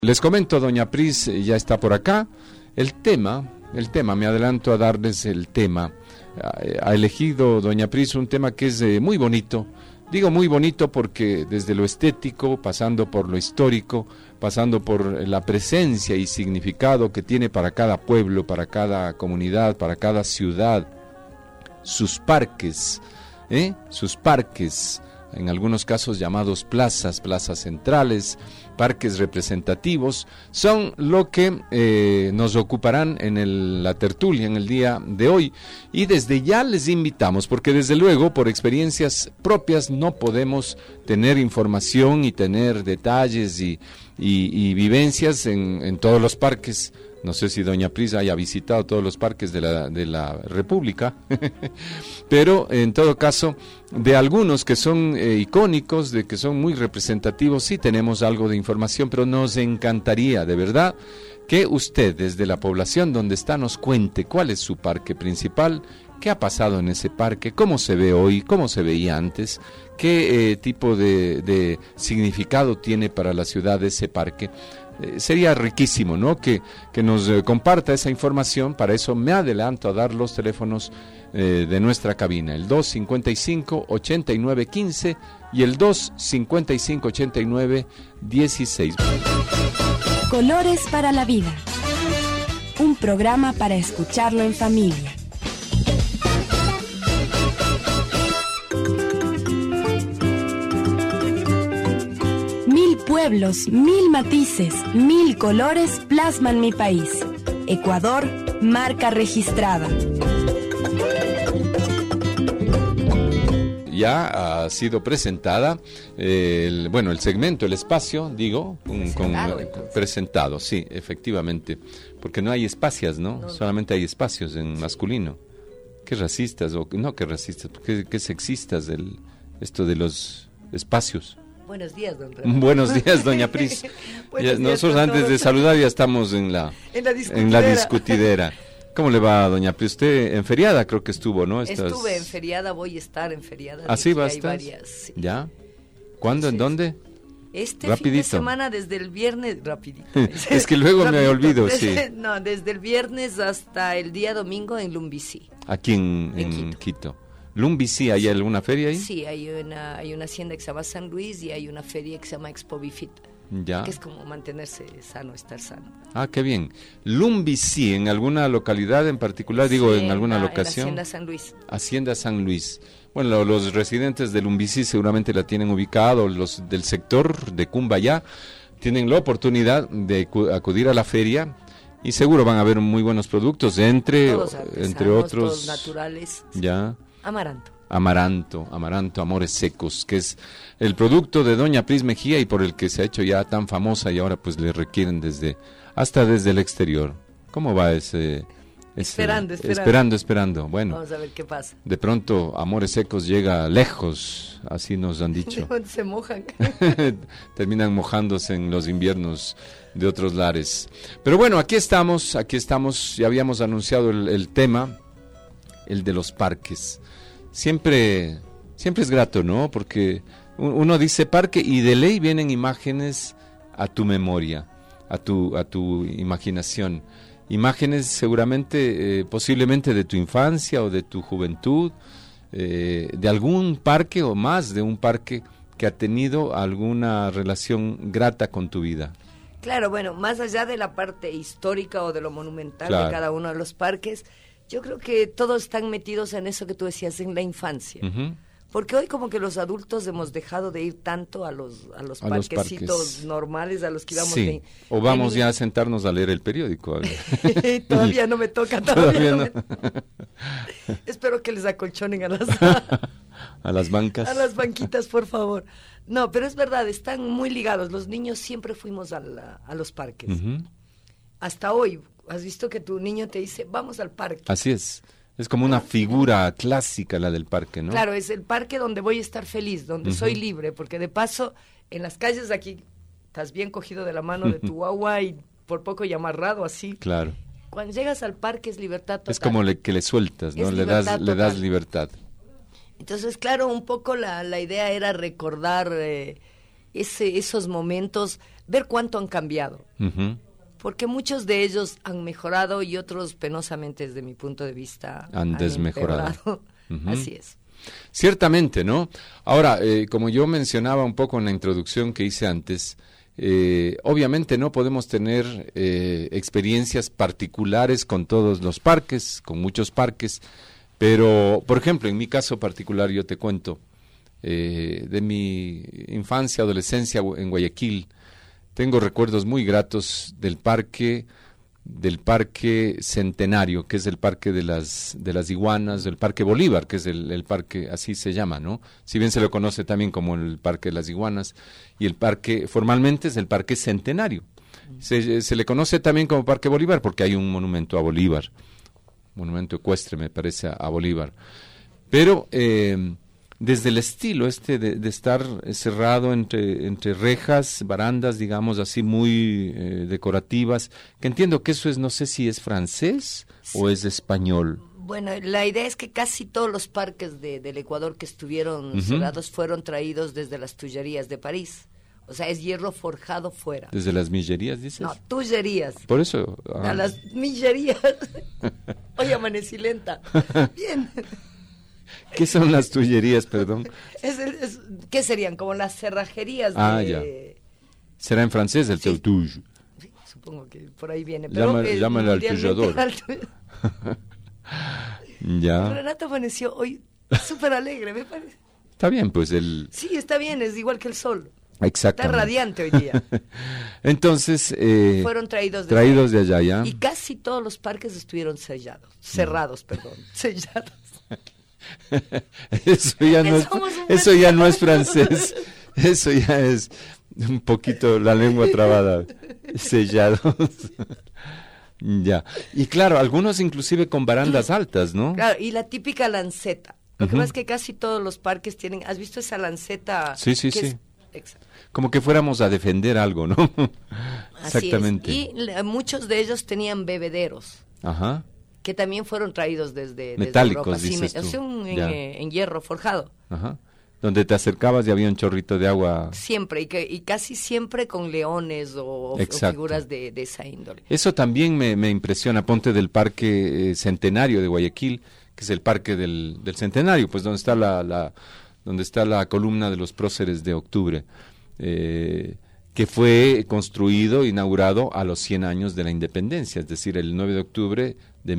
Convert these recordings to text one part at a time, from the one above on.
Les comento, doña Pris ya está por acá. El tema, me adelanto a darles el tema. Ha elegido doña Pris un tema que es muy bonito. Digo muy bonito porque desde lo estético, pasando por lo histórico, pasando por la presencia y significado que tiene para cada pueblo, para cada comunidad, para cada ciudad, sus parques, en algunos casos llamados plazas centrales, parques representativos, son lo que nos ocuparán en la tertulia en el día de hoy. Y desde ya les invitamos, porque desde luego por experiencias propias no podemos tener información y tener detalles y vivencias en todos los parques. No sé si doña Pris haya visitado todos los parques de la República, pero en todo caso, de algunos que son icónicos, de que son muy representativos, sí tenemos algo de información, pero nos encantaría, de verdad, que usted desde la población donde está nos cuente cuál es su parque principal, qué ha pasado en ese parque, cómo se ve hoy, cómo se veía antes, qué tipo de significado tiene para la ciudad ese parque. Sería riquísimo, ¿no? Que nos comparta esa información. Para eso me adelanto a dar los teléfonos de nuestra cabina, el 255-8915 y el 255-8916. Colores para la vida. Un programa para escucharlo en familia. Pueblos, 1000 matices, 1000 colores plasman mi país. Ecuador, marca registrada. Ya ha sido presentada el segmento, el espacio, digo, presentado, sí, efectivamente, porque no hay espacias, ¿no? Solamente hay espacios en masculino. Qué racistas, qué racistas, qué sexistas esto de los espacios. Buenos días, don Ramón. Buenos días, doña Pris. Nosotros antes de saludar ya estamos en la discutidera. ¿Cómo le va, doña Pris? Usted en feriada creo que estuvo, ¿no? Estuve en feriada, voy a estar en feriada. ¿Así va a estar? Sí. ¿Ya? ¿Cuándo? ¿En dónde? Rapidito. Fin de semana desde el viernes, rapidito. Es que luego me olvido, sí. No, desde el viernes hasta el día domingo en Lumbici. Aquí en Quito. Lumbici, ¿hay alguna feria ahí? Sí, hay una hacienda que se llama San Luis y hay una feria que se llama Expo Bifita. Ya. Que es como mantenerse sano, estar sano. Ah, qué bien. Lumbici, ¿en alguna localidad en particular? Sí, en alguna locación. En la Hacienda San Luis. Hacienda San Luis. Bueno, los residentes de Lumbici seguramente la tienen ubicado, los del sector de Cumbayá tienen la oportunidad de acudir a la feria y seguro van a ver muy buenos productos, entre otros. Todos naturales. Ya. Amaranto, Amores Secos, que es el producto de doña Pris Mejía y por el que se ha hecho ya tan famosa y ahora pues le requieren hasta desde el exterior. ¿Cómo va ese? Esperando. Bueno, vamos a ver qué pasa. De pronto Amores Secos llega lejos, así nos han dicho. Se mojan. Terminan mojándose en los inviernos de otros lares. Pero bueno, aquí estamos, ya habíamos anunciado el tema, el de los parques. Siempre es grato, ¿no? Porque uno dice parque y de ley vienen imágenes a tu memoria, a tu imaginación. Imágenes seguramente, posiblemente de tu infancia o de tu juventud, de algún parque o más de un parque que ha tenido alguna relación grata con tu vida. Claro, bueno, más allá de la parte histórica o de lo monumental de cada uno de los parques, yo creo que todos están metidos en eso que tú decías, en la infancia. Uh-huh. Porque hoy como que los adultos hemos dejado de ir tanto a los parquecitos normales a los que íbamos. Sí, o vamos ya a sentarnos a leer el periódico. Todavía no me toca, todavía no. Espero que les acolchonen a las bancas. A las banquitas, por favor. No, pero es verdad, están muy ligados. Los niños siempre fuimos a los parques. Uh-huh. Hasta hoy. ¿Has visto que tu niño te dice, vamos al parque? Así es como una figura clásica la del parque, ¿no? Claro, es el parque donde voy a estar feliz, donde soy libre, porque de paso, en las calles de aquí, estás bien cogido de la mano de tu guagua y por poco ya amarrado así. Claro. Cuando llegas al parque es libertad total. Es como que le sueltas, ¿no? Le das libertad. Entonces, claro, un poco la idea era recordar esos momentos ver cuánto han cambiado. Porque muchos de ellos han mejorado y otros penosamente, desde mi punto de vista, han desmejorado. Así es. Ciertamente, ¿no? Ahora, como yo mencionaba un poco en la introducción que hice antes, obviamente no podemos tener experiencias particulares con todos los parques, con muchos parques, pero, por ejemplo, en mi caso particular yo te cuento de mi infancia, adolescencia en Guayaquil. Tengo recuerdos muy gratos del parque Centenario, que es el parque de las iguanas, del parque Bolívar, que es el parque, así se llama, ¿no? Si bien se lo conoce también como el parque de las iguanas, y el parque formalmente es el parque Centenario. Se le conoce también como parque Bolívar porque hay un monumento a Bolívar, monumento ecuestre me parece a Bolívar, pero desde el estilo de estar cerrado entre rejas, barandas, digamos así, muy decorativas, que entiendo que eso es, no sé si es francés o es español. Bueno, la idea es que casi todos los parques del Ecuador que estuvieron cerrados fueron traídos desde las Tullerías de París. O sea, es hierro forjado fuera. ¿Desde las millerías, dices? No, Tullerías. Por eso. A las millerías. Hoy amanecí lenta. Bien. ¿Qué son las tullerías, perdón? ¿Qué serían? Como las cerrajerías ya. ¿Será en francés el touge? Sí, supongo que por ahí viene. Pero llámale al tullador. Ya. Renato amaneció hoy súper alegre, me parece. Está bien, pues Sí, está bien, es igual que el sol. Exacto. Está radiante hoy día. Entonces, fueron traídos de allá, ¿ya? Y casi todos los parques estuvieron cerrados, sellados. Eso ya no es francés, eso ya es un poquito la lengua trabada, sellados. Ya. Y claro, algunos inclusive con barandas altas, ¿no? Claro, y la típica lanceta. Lo que pasa es que casi todos los parques tienen, ¿has visto esa lanceta? Sí. Como que fuéramos a defender algo, ¿no? Exactamente. Y muchos de ellos tenían bebederos. Ajá. Que también fueron traídos desde metálicos, Europa. dices tú. En hierro forjado. Ajá. Donde te acercabas y había un chorrito de agua. Siempre, y casi siempre con leones o figuras de esa índole. Eso también me impresiona. Ponte del Parque Centenario de Guayaquil, que es el parque del Centenario, pues donde está la columna de los próceres de octubre, que fue construido, inaugurado a los 100 años de la independencia, es decir, el 9 de octubre de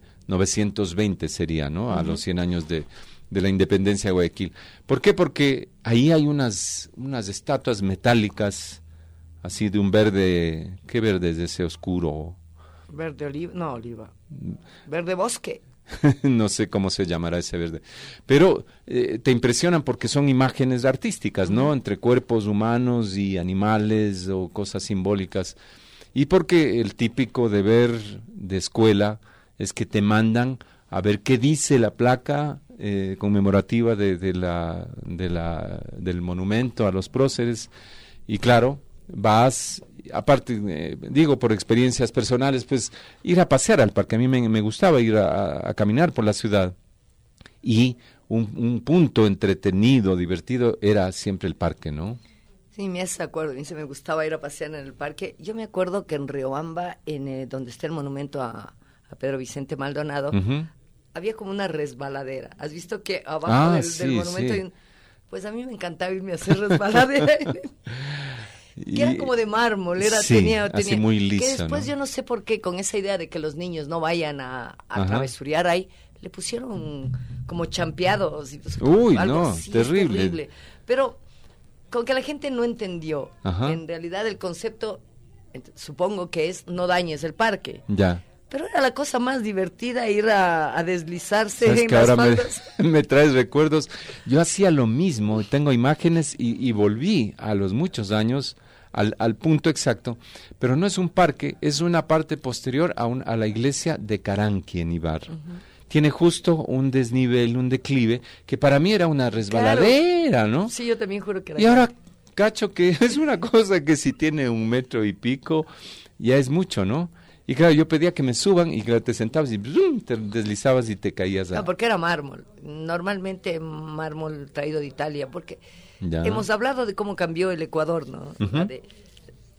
1920 sería, ¿no? A los 100 años de la independencia de Guayaquil. ¿Por qué? Porque ahí hay unas estatuas metálicas, así de un verde, ¿qué verde es ese oscuro? Verde oliva, verde bosque. No sé cómo se llamará ese verde, pero te impresionan porque son imágenes artísticas, ¿no? Entre cuerpos humanos y animales o cosas simbólicas, y porque el típico deber de escuela es que te mandan a ver qué dice la placa conmemorativa del monumento a los próceres, y claro, vas, aparte, digo por experiencias personales, pues ir a pasear al parque. A mí me gustaba ir a caminar por la ciudad, y un punto entretenido, divertido, era siempre el parque, ¿no? Sí, me hace acuerdo, a mí se me gustaba ir a pasear en el parque. Yo me acuerdo que en Riobamba, donde está el monumento a Pedro Vicente Maldonado, había como una resbaladera. ¿Has visto que abajo del monumento hay pues a mí me encantaba irme a hacer resbaladera? Que era como de mármol, tenía así muy liso, que después, ¿no? Yo no sé por qué, con esa idea de que los niños no vayan a travesurear ahí, le pusieron como champeados. Uy, algo no, así, terrible. Pero con que la gente no entendió, en realidad el concepto, supongo que es no dañes el parque. Ya. Pero era la cosa más divertida ir a deslizarse ¿Sabes en que las ahora faldas? me traes recuerdos? Yo hacía lo mismo, tengo imágenes y volví a los muchos años al punto exacto, pero no es un parque, es una parte posterior a la iglesia de Caranqui en Ibarra. Tiene justo un desnivel, un declive, que para mí era una resbaladera, ¿no? Sí, yo también juro que era. Y ahora cacho que es una cosa que si tiene 1 metro y pico, ya es mucho, ¿no? Y claro, yo pedía que me suban y claro, te sentabas y ¡brum!, te deslizabas y te caías. No, porque era mármol. Normalmente mármol traído de Italia, porque hemos hablado de cómo cambió el Ecuador, ¿no?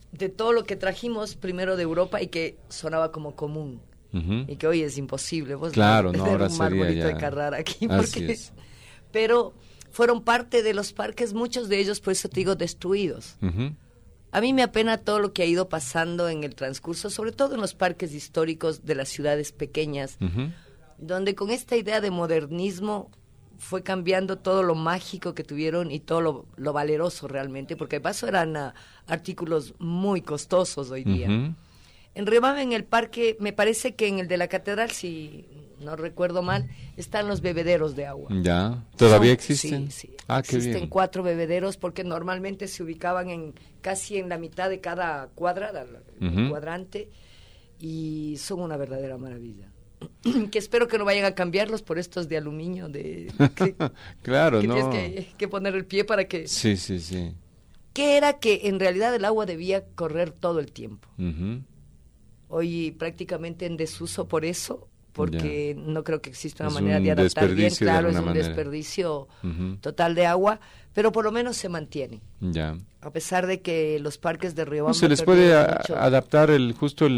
de todo lo que trajimos primero de Europa y que sonaba como común. Y que hoy es imposible. Vos claro, no, ahora un sería arbolito ya... de Carrara aquí. Así es. Pero fueron parte de los parques, muchos de ellos, por eso te digo, destruidos. A mí me apena todo lo que ha ido pasando en el transcurso, sobre todo en los parques históricos de las ciudades pequeñas, donde con esta idea de modernismo fue cambiando todo lo mágico que tuvieron y todo lo valeroso realmente, porque de paso eran artículos muy costosos hoy día. En Riobamba, en el parque, me parece que en el de la catedral, si no recuerdo mal, están los bebederos de agua. ¿Ya? ¿Todavía existen? Sí, Ah, qué existen bien. 4 bebederos porque normalmente se ubicaban casi en la mitad de cada cuadra, cuadrante, y son una verdadera maravilla. Que espero que no vayan a cambiarlos por estos de aluminio, claro, que no. tienes que poner el pie para que... Sí. Que era que en realidad el agua debía correr todo el tiempo. Hoy prácticamente en desuso por eso, porque no creo que exista una manera de adaptar bien, claro, es un desperdicio total de agua, pero por lo menos se mantiene. Ya. A pesar de que los parques de Riobamba se les puede adaptar el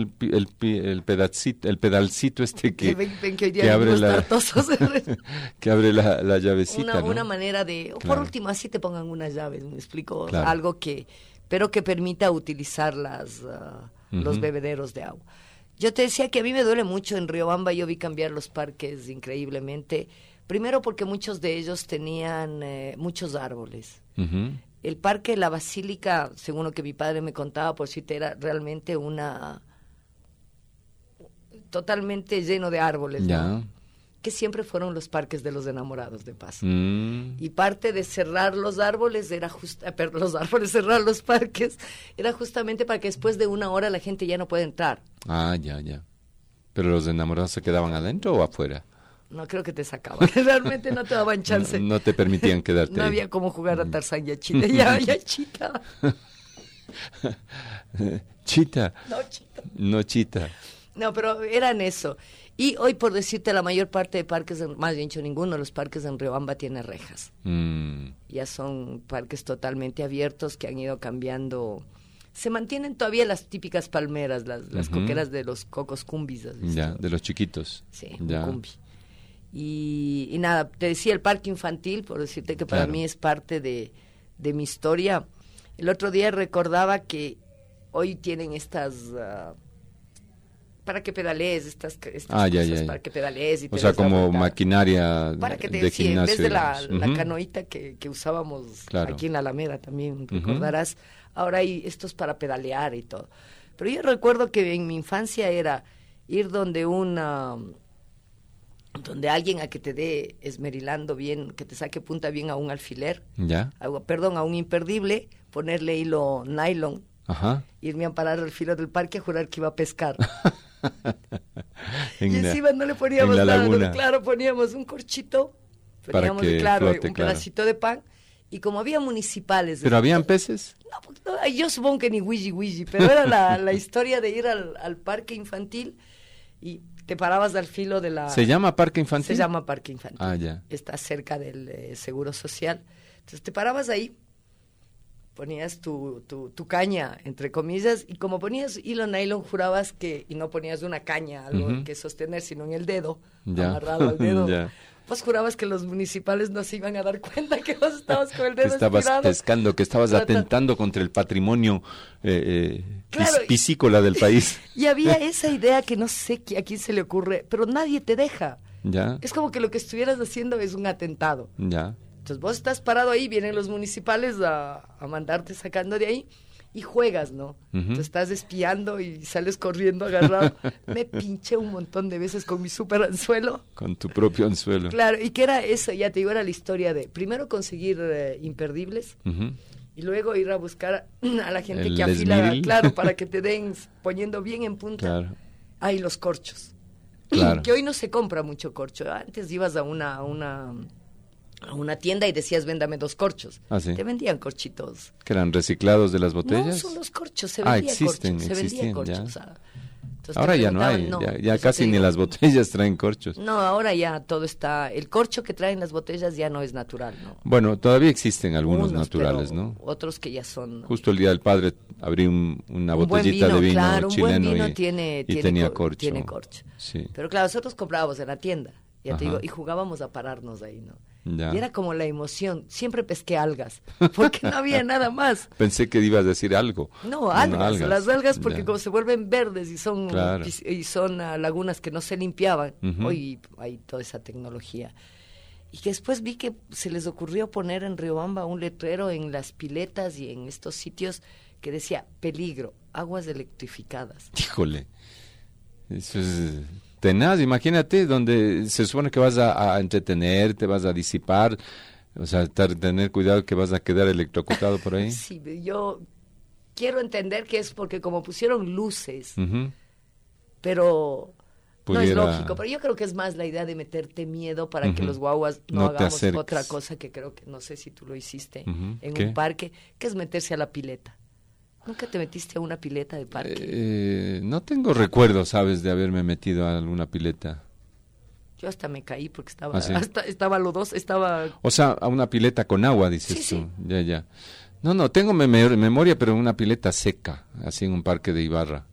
pedalcito este que ven que hoy día que abre que abre la llavecita, ¿no? Una manera de, por último, así te pongan unas llaves, me explico, algo pero que permita utilizar los bebederos de agua. Yo te decía que a mí me duele mucho en Riobamba, yo vi cambiar los parques increíblemente, primero porque muchos de ellos tenían muchos árboles. El parque La Basílica, según lo que mi padre me contaba, por si era realmente totalmente lleno de árboles, ¿no? Que siempre fueron los parques de los enamorados, de paso. Y parte de cerrar los árboles cerrar los parques, era justamente para que después de 1 hora la gente ya no pueda entrar. Ah, ya. ¿Pero los enamorados se quedaban adentro o afuera? No, creo que te sacaban. Realmente no te daban chance. No te permitían quedarte No ahí. había como jugar a Tarzán y a Chita. Ya Chita. Chita. No, Chita. No, Chita. No, pero eran eso. Y hoy, por decirte, la mayor parte de parques, más bien dicho, ninguno de los parques en Riobamba tiene rejas. Ya son parques totalmente abiertos que han ido cambiando. Se mantienen todavía las típicas palmeras, las coqueras de los cocos cumbis. Ya, de los chiquitos. Sí, ya. Un cumbi. Y nada, te decía el parque infantil, por decirte que para mí es parte de mi historia. El otro día recordaba que hoy tienen estas... para que pedalees, estas cosas, para que pedalees. O sea, como maquinaria para que de gimnasio. En vez de la canoita que usábamos aquí en la Alameda también, recordarás, ahora hay estos para pedalear y todo. Pero yo recuerdo que en mi infancia era ir donde alguien a que te dé esmerilando bien, que te saque punta bien a un alfiler, a un imperdible, ponerle hilo nylon, irme a parar al filo del parque a jurar que iba a pescar. Y encima no le poníamos nada, claro, poníamos un corchito, poníamos un pedacito de pan, y como había municipales... ¿Pero habían peces? No, yo supongo que ni wiji, pero era la historia de ir al parque infantil y te parabas al filo de la... ¿Se llama parque infantil? Se llama parque infantil. Ah, ya. Está cerca del Seguro Social. Entonces te parabas ahí, ponías tu caña, entre comillas, y como ponías hilo nylon, jurabas que, y no ponías una caña, algo que sostener, sino en el dedo, amarrado al dedo. Vos jurabas que los municipales no se iban a dar cuenta que vos estabas con el dedo estirado. Que estabas pescando, que estabas atentando contra el patrimonio piscícola del país. Y había esa idea que no sé a quién se le ocurre, pero nadie te deja. Ya. Es como que lo que estuvieras haciendo es un atentado. Ya. Entonces vos estás parado ahí, vienen los municipales a mandarte sacando de ahí y juegas, ¿no? Entonces estás espiando y sales corriendo agarrado. Me pinché un montón de veces con mi super anzuelo. Con tu propio anzuelo. Claro, y que era eso, ya te digo, era la historia de primero conseguir imperdibles y luego ir a buscar a la gente que afila, claro, para que te den poniendo bien en punta. Claro. Ahí los corchos. Claro. Que hoy no se compra mucho corcho. Antes ibas a una tienda y decías, véndame 2 corchos. ¿Ah, sí? Te vendían corchitos. ¿Que eran reciclados de las botellas? No, son los corchos, se vendían corchos. Existen, Corchos. Entonces, ahora ya no hay, ya casi ni las botellas traen corchos. No, ahora ya todo está, el corcho que traen las botellas ya no es natural, ¿no? Bueno, todavía existen algunos naturales, ¿no? Otros que ya son... Justo el Día del Padre abrí una botellita de vino claro, chileno un buen vino y tenía corcho. Tiene corcho. Sí. Pero claro, nosotros comprábamos en la tienda, ya te Ajá. digo, y jugábamos a pararnos ahí, ¿no? Ya. Y era como la emoción. Siempre pesqué algas, porque no había nada más. Pensé que ibas a decir algo. No, algas. Las algas porque ya. como se vuelven verdes y son Claro. lagunas que no se limpiaban. Ujú. Hoy hay toda esa tecnología. Y que después vi que se les ocurrió poner en Riobamba un letrero en las piletas y en estos sitios que decía peligro, aguas electrificadas. Híjole, eso es tenaz. Imagínate, donde se supone que vas a entretener, te vas a disipar, o sea, tener cuidado que vas a quedar electrocutado por ahí. Sí, yo quiero entender que es porque como pusieron luces, Ujú. pero no es Pudiera- lógico, pero yo creo que es más la idea de meterte miedo para que Ujú. los guaguas no, No te hagamos acerques. otra cosa que creo que, no sé si tú lo hiciste Ujú. en ¿Qué? un parque, que es meterse a la pileta. ¿Nunca te metiste a una pileta de parque? No tengo recuerdos, ¿sabes?, de haberme metido a alguna pileta. Yo hasta me caí porque estaba, ¿Ah, sí? estaba lodosa, estaba... O sea, a una pileta con agua, dices Sí, tú. sí. Ya. No, tengo memoria, pero en una pileta seca, así en un parque de Ibarra.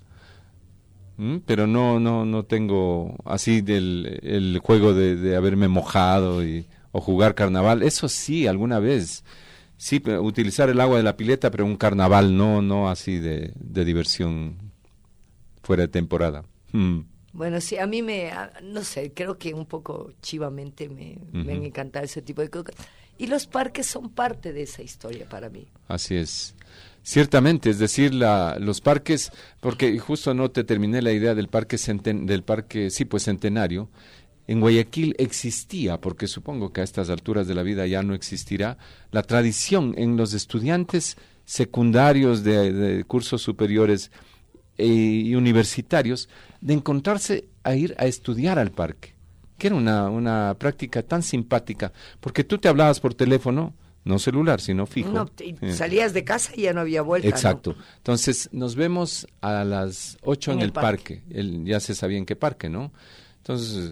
Pero no tengo así el juego de haberme mojado o jugar carnaval. Eso sí, alguna vez. Sí, utilizar el agua de la pileta, pero un carnaval, no así de diversión fuera de temporada. Bueno, sí, a mí no sé, creo que un poco chivamente me Ujú. han encantado ese tipo de cosas. Y los parques son parte de esa historia para mí. Así es. Ciertamente, es decir, los parques, porque justo no te terminé la idea del parque centenario. En Guayaquil existía, porque supongo que a estas alturas de la vida ya no existirá, la tradición en los estudiantes secundarios de cursos superiores y universitarios de encontrarse a ir a estudiar al parque, que era una práctica tan simpática, porque tú te hablabas por teléfono, no celular, sino fijo. No, salías de casa y ya no había vuelta. Exacto. ¿no? Entonces, nos vemos a las 8 en el parque. Ya se sabía en qué parque, ¿no? Entonces,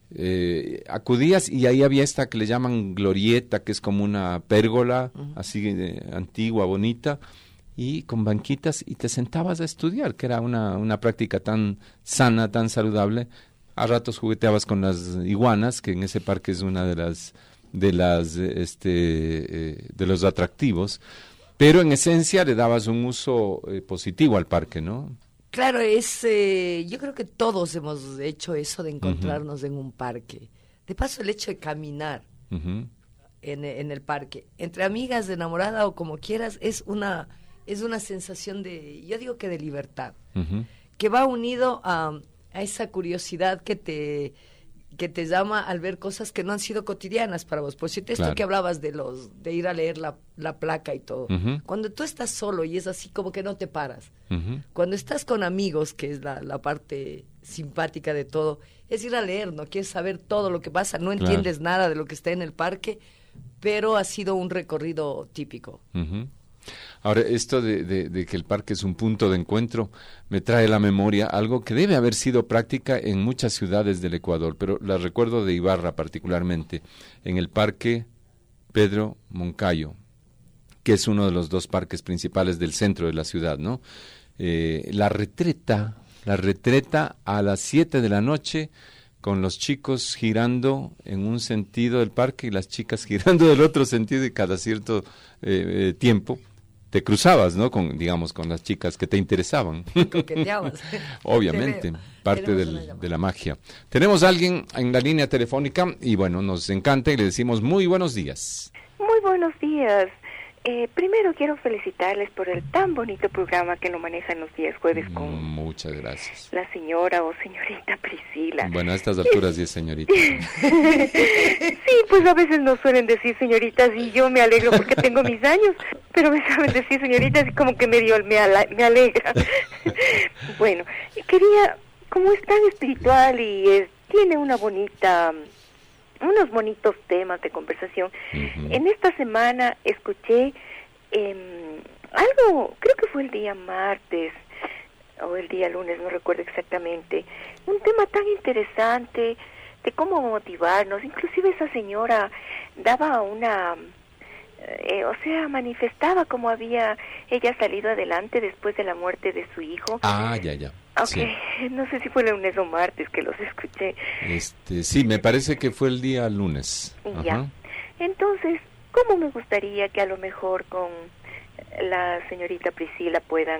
acudías y ahí había esta que le llaman glorieta, que es como una pérgola, así antigua, bonita, y con banquitas, y te sentabas a estudiar, que era una práctica tan sana, tan saludable. A ratos jugueteabas con las iguanas, que en ese parque es una de los atractivos, pero en esencia le dabas un uso positivo al parque, ¿no? Claro, yo creo que todos hemos hecho eso de encontrarnos en un parque. De paso, el hecho de caminar Ujú. en el parque, entre amigas, de enamorada o como quieras, es una sensación yo digo que de libertad, Ujú. que va unido a esa curiosidad que te llama al ver cosas que no han sido cotidianas para vos. Por cierto, esto Claro. que hablabas de ir a leer la placa y todo. Ujú. Cuando tú estás solo y es así como que no te paras. Ujú. Cuando estás con amigos, que es la parte simpática de todo, es ir a leer, no quieres saber todo lo que pasa, no Claro. entiendes nada de lo que está en el parque, pero ha sido un recorrido típico. Ujú. Ahora, esto de que el parque es un punto de encuentro me trae a la memoria algo que debe haber sido práctica en muchas ciudades del Ecuador, pero la recuerdo de Ibarra particularmente, en el parque Pedro Moncayo, que es uno de los dos parques principales del centro de la ciudad, ¿no? La retreta a las 7 de la noche, con los chicos girando en un sentido del parque y las chicas girando del otro sentido, y cada cierto tiempo te cruzabas, ¿no? Con las chicas que te interesaban. Coqueteabas. Obviamente, Te veo. parte Tenemos una llamada. de la magia. Tenemos a alguien en la línea telefónica y bueno, nos encanta y le decimos muy buenos días. Muy buenos días. Primero quiero felicitarles por el tan bonito programa que lo manejan los días jueves con Muchas gracias. la señora o señorita Priscila. Bueno, a estas alturas sí es señorita. Sí, pues a veces nos suelen decir señoritas y yo me alegro porque tengo mis años, pero me saben decir señoritas y como que medio me alegra. Bueno, quería, como es tan espiritual y tiene unos bonitos temas de conversación. Ujú. En esta semana escuché algo, creo que fue el día martes, o el día lunes, no recuerdo exactamente, un tema tan interesante de cómo motivarnos. Inclusive esa señora daba una, manifestaba cómo había ella salido adelante después de la muerte de su hijo. Ya. Okay. Sí. No sé si fue el lunes o martes que los escuché. Sí, me parece que fue el día lunes. Ya. Entonces, ¿cómo me gustaría que a lo mejor con la señorita Priscila puedan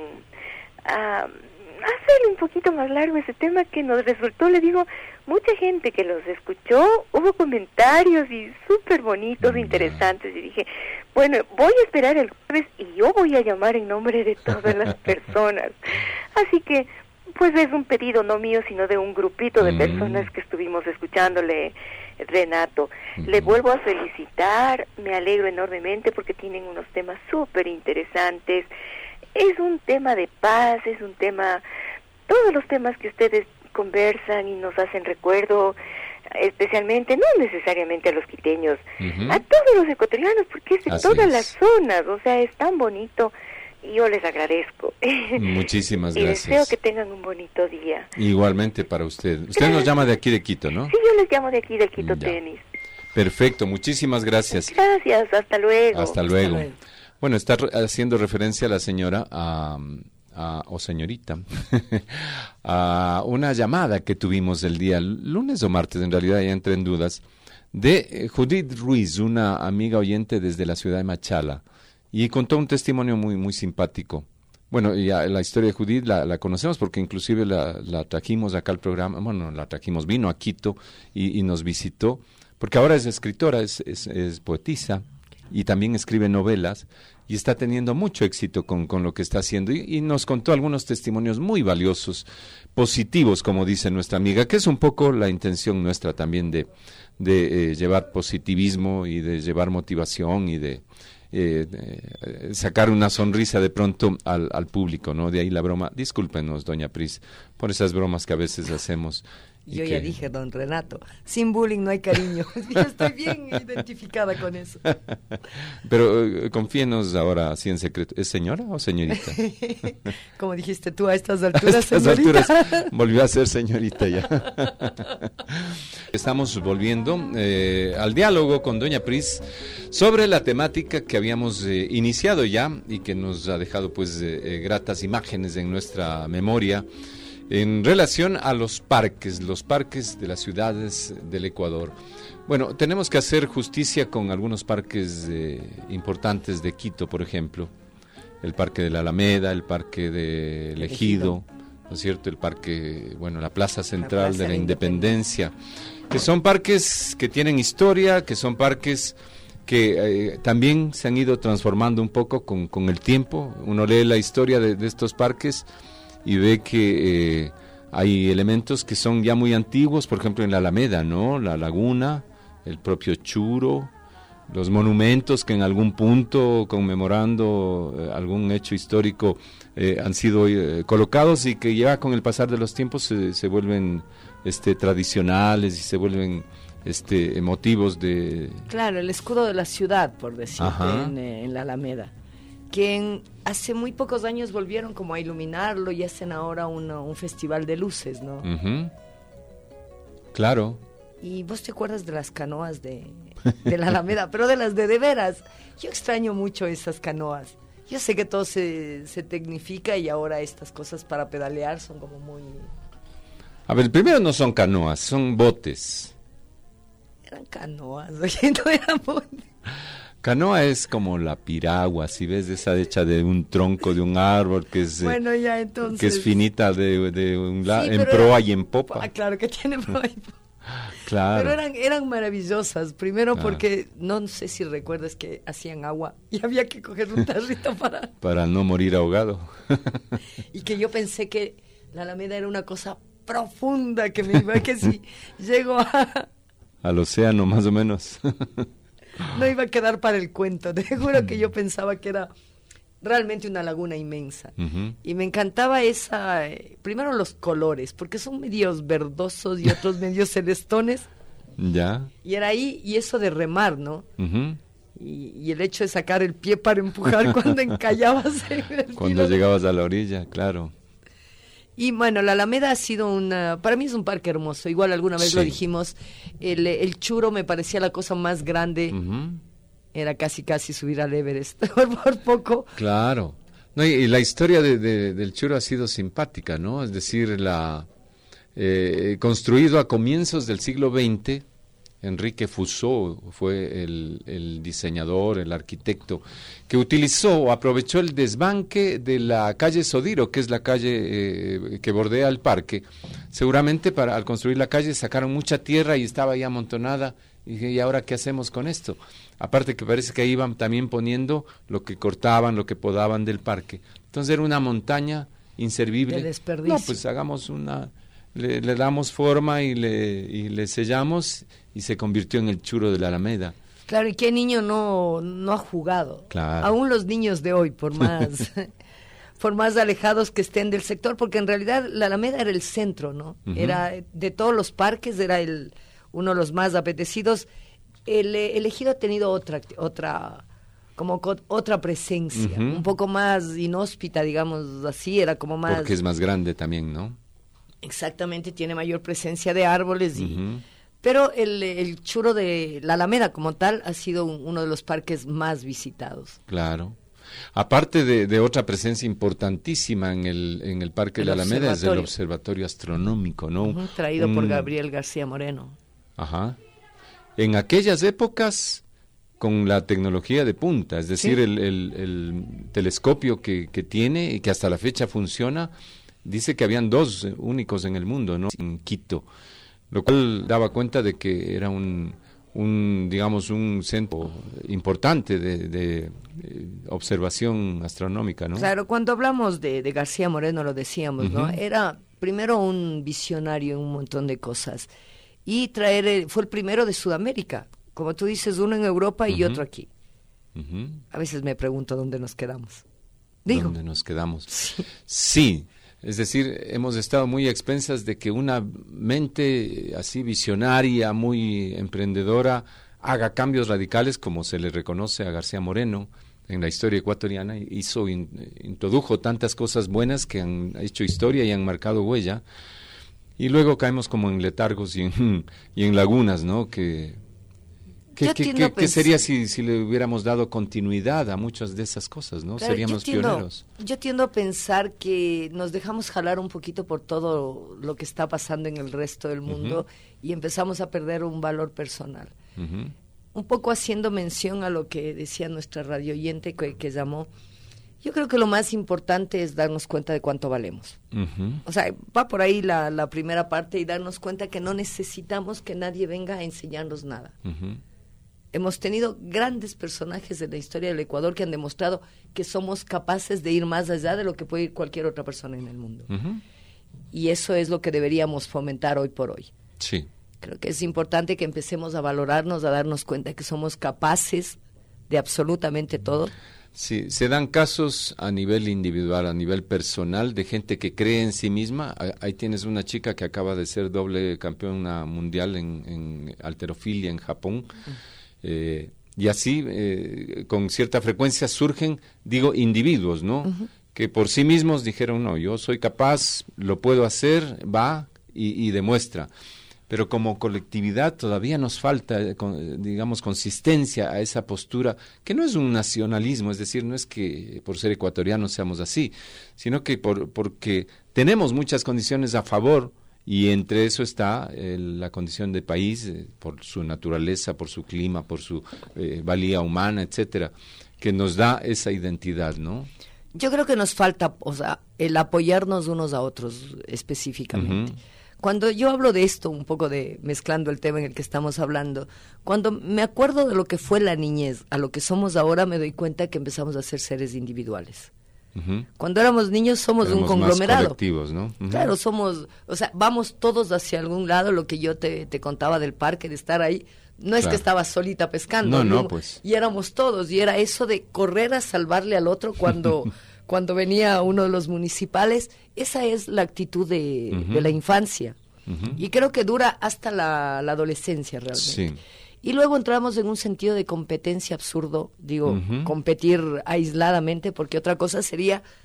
hacerle un poquito más largo ese tema que nos resultó, le digo, mucha gente que los escuchó, hubo comentarios y súper bonitos, interesantes, y dije, bueno, voy a esperar el jueves y yo voy a llamar en nombre de todas las personas. Así que, pues es un pedido no mío, sino de un grupito de personas que estuvimos escuchándole, Renato. Le vuelvo a felicitar, me alegro enormemente porque tienen unos temas súper interesantes. Es un tema de paz, es un tema, todos los temas que ustedes conversan y nos hacen recuerdo, especialmente, no necesariamente a los quiteños, a todos los ecuatorianos, porque es de todas las zonas, o sea, es tan bonito. Y yo les agradezco. Muchísimas gracias. Y deseo que tengan un bonito día. Igualmente para usted. Usted nos llama de aquí de Quito, ¿no? Sí, yo les llamo de aquí del Quito Tenis. Perfecto, muchísimas gracias. Gracias, hasta luego. Hasta luego. Bueno, está haciendo referencia a la señora, o señorita, a una llamada que tuvimos el día lunes o martes, en realidad ya entré en dudas, de Judith Ruiz, una amiga oyente desde la ciudad de Machala. Y contó un testimonio muy, muy simpático. Bueno, ya la historia de Judith la conocemos porque inclusive la trajimos acá al programa. Bueno, vino a Quito y nos visitó, porque ahora es escritora, es poetisa y también escribe novelas y está teniendo mucho éxito con lo que está haciendo. Y nos contó algunos testimonios muy valiosos, positivos, como dice nuestra amiga, que es un poco la intención nuestra también de llevar positivismo y de llevar motivación y de sacar una sonrisa de pronto al público, ¿no? De ahí la broma. Discúlpenos, doña Pris, por esas bromas que a veces hacemos. Yo ya dije, don Renato, sin bullying no hay cariño. Yo estoy bien identificada con eso. Pero confíenos ahora, así en secreto, ¿es señora o señorita? Como dijiste tú, a estas alturas, a estas alturas volvió a ser señorita ya. Estamos volviendo al diálogo con doña Pris sobre la temática que habíamos iniciado ya y que nos ha dejado pues gratas imágenes en nuestra memoria en relación a los parques de las ciudades del Ecuador. Bueno, tenemos que hacer justicia con algunos parques importantes de Quito, por ejemplo, el Parque de la Alameda, el Parque de Ejido, ¿no es cierto? El parque, bueno, la Plaza Central de la Independencia, que son parques que tienen historia, que son parques que también se han ido transformando un poco con el tiempo. Uno lee la historia de estos parques y ve que hay elementos que son ya muy antiguos, por ejemplo en la Alameda, ¿no? La laguna, el propio Churo, los monumentos que en algún punto, conmemorando algún hecho histórico, han sido colocados y que ya con el pasar de los tiempos se vuelven tradicionales y se vuelven motivos de... Claro, el escudo de la ciudad, por decirte, en la Alameda, que hace muy pocos años volvieron como a iluminarlo y hacen ahora un festival de luces, ¿no? Claro. ¿Y vos te acuerdas de las canoas de la Alameda? Pero de las de veras. Yo extraño mucho esas canoas. Yo sé que todo se tecnifica y ahora estas cosas para pedalear son como muy... A ver, primero no son canoas, son botes. Eran canoas, oye, no eran botes. Canoa es como la piragua, si ves esa hecha de un tronco de un árbol que es bueno, ya, entonces... que es finita de un lado, en proa y en popa. Ah, claro que tiene proa y popa. Claro. Pero eran maravillosas, primero porque no sé si recuerdas que hacían agua y había que coger un tarrito para no morir ahogado. Y que yo pensé que la Alameda era una cosa profunda, que me iba que si llego al océano más o menos. No iba a quedar para el cuento, te juro que yo pensaba que era realmente una laguna inmensa. Y me encantaba primero los colores, porque son medios verdosos y otros medios celestones. Ya. Y era ahí, y eso de remar, ¿no? Y el hecho de sacar el pie para empujar cuando encallabas en el cuando llegabas a la orilla, claro. Y bueno, la Alameda ha sido para mí es un parque hermoso, igual alguna vez lo dijimos, el Churo me parecía la cosa más grande, era casi subir al Everest, por poco. Claro, no, y la historia del Churo ha sido simpática, ¿no? Es decir, construido a comienzos del siglo XX, Enrique Fusó fue el diseñador, el arquitecto, que aprovechó el desbanque de la calle Sodiro, que es la calle que bordea el parque. Seguramente al construir la calle sacaron mucha tierra y estaba ahí amontonada. Y dije, ¿y ahora qué hacemos con esto? Aparte que parece que ahí iban también poniendo lo que cortaban, lo que podaban del parque. Entonces era una montaña inservible. De desperdicio. No, pues hagamos le damos forma y le sellamos, y se convirtió en el Churo de la Alameda. Claro, ¿y qué niño no ha jugado? Claro. Aún los niños de hoy, por más alejados que estén del sector, porque en realidad la Alameda era el centro, ¿no? Era de todos los parques, era uno de los más apetecidos. El Ejido ha tenido otra presencia, un poco más inhóspita, digamos así, era como más... Porque es más grande también, ¿no? Exactamente, tiene mayor presencia de árboles pero el Churo de la Alameda como tal ha sido uno de los parques más visitados. Claro. Aparte de otra presencia importantísima en el Parque de la Alameda, es el Observatorio Astronómico, ¿no? Traído por Gabriel García Moreno. Ajá. En aquellas épocas, con la tecnología de punta, es decir, el telescopio que tiene y que hasta la fecha funciona, dice que habían 2 únicos en el mundo, ¿no? En Quito, lo cual daba cuenta de que era un centro importante de observación astronómica, ¿no? Claro, cuando hablamos de García Moreno lo decíamos, ¿no? Era primero un visionario en un montón de cosas, y fue el primero de Sudamérica, como tú dices, uno en Europa y otro aquí. A veces me pregunto dónde nos quedamos. ¿Dónde nos quedamos? Sí. Es decir, hemos estado muy a expensas de que una mente así visionaria, muy emprendedora, haga cambios radicales, como se le reconoce a García Moreno en la historia ecuatoriana. Introdujo tantas cosas buenas que han hecho historia y han marcado huella, y luego caemos como en letargos y en lagunas, ¿no? ¿Qué sería si le hubiéramos dado continuidad a muchas de esas cosas, ¿no? Claro, seríamos pioneros. Yo tiendo a pensar que nos dejamos jalar un poquito por todo lo que está pasando en el resto del mundo y empezamos a perder un valor personal. Un poco haciendo mención a lo que decía nuestra radio oyente que llamó, yo creo que lo más importante es darnos cuenta de cuánto valemos. O sea, va por ahí la primera parte, y darnos cuenta que no necesitamos que nadie venga a enseñarnos nada. Hemos tenido grandes personajes de la historia del Ecuador que han demostrado que somos capaces de ir más allá de lo que puede ir cualquier otra persona en el mundo. Y eso es lo que deberíamos fomentar hoy por hoy. Sí. Creo que es importante que empecemos a valorarnos, a darnos cuenta que somos capaces de absolutamente todo. Sí, se dan casos a nivel individual, a nivel personal, de gente que cree en sí misma. Ahí tienes una chica que acaba de ser doble campeona mundial en halterofilia en Japón. Y así, con cierta frecuencia surgen, individuos, ¿no? Que por sí mismos dijeron, no, yo soy capaz, lo puedo hacer, va y demuestra. Pero como colectividad todavía nos falta, consistencia a esa postura, que no es un nacionalismo, es decir, no es que por ser ecuatorianos seamos así, sino que porque tenemos muchas condiciones a favor. Y entre eso está la condición de país, por su naturaleza, por su clima, por su valía humana, etcétera, que nos da esa identidad, ¿no? Yo creo que nos falta, el apoyarnos unos a otros específicamente. Cuando yo hablo de esto, un poco mezclando el tema en el que estamos hablando, cuando me acuerdo de lo que fue la niñez a lo que somos ahora, me doy cuenta que empezamos a ser seres individuales. Cuando éramos niños somos un conglomerado. Más colectivos, ¿no? Claro, vamos todos hacia algún lado. Lo que yo te contaba del parque, de estar ahí, no es que estaba solita pescando. No, pues. Y éramos todos, y era eso de correr a salvarle al otro cuando venía uno de los municipales. Esa es la actitud de la infancia. Y creo que dura hasta la adolescencia realmente. Sí. Y luego entramos en un sentido de competencia absurdo, competir aisladamente, porque otra cosa sería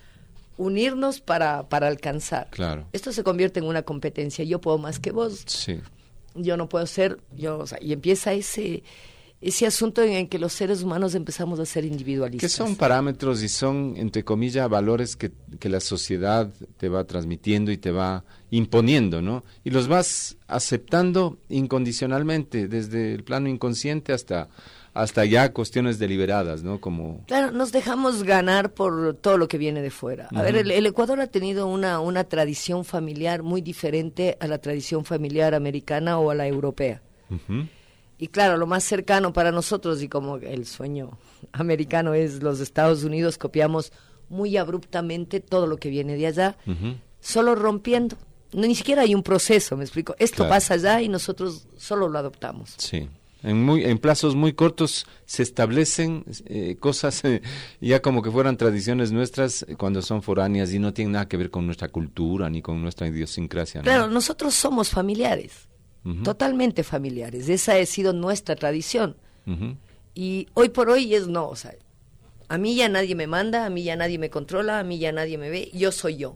unirnos para alcanzar. Claro. Esto se convierte en una competencia. Yo puedo más que vos. Sí. Yo no puedo ser, y empieza ese asunto en que los seres humanos empezamos a ser individualistas. Que son parámetros y son, entre comillas, valores que la sociedad te va transmitiendo y te va imponiendo, ¿no? Y los vas aceptando incondicionalmente, desde el plano inconsciente hasta ya cuestiones deliberadas, ¿no? Como... Claro, nos dejamos ganar por todo lo que viene de fuera. A ver, el Ecuador ha tenido una tradición familiar muy diferente a la tradición familiar americana o a la europea. Y claro, lo más cercano para nosotros, y como el sueño americano es los Estados Unidos, copiamos muy abruptamente todo lo que viene de allá, solo rompiendo. No, ni siquiera hay un proceso, me explico. Esto pasa allá y nosotros solo lo adoptamos. Sí. En plazos muy cortos se establecen cosas ya como que fueran tradiciones nuestras cuando son foráneas y no tienen nada que ver con nuestra cultura ni con nuestra idiosincrasia, ¿no? Claro, nosotros somos familiares, totalmente familiares. Esa ha sido nuestra tradición. Y hoy por hoy o sea, a mí ya nadie me manda, a mí ya nadie me controla, a mí ya nadie me ve, yo soy yo.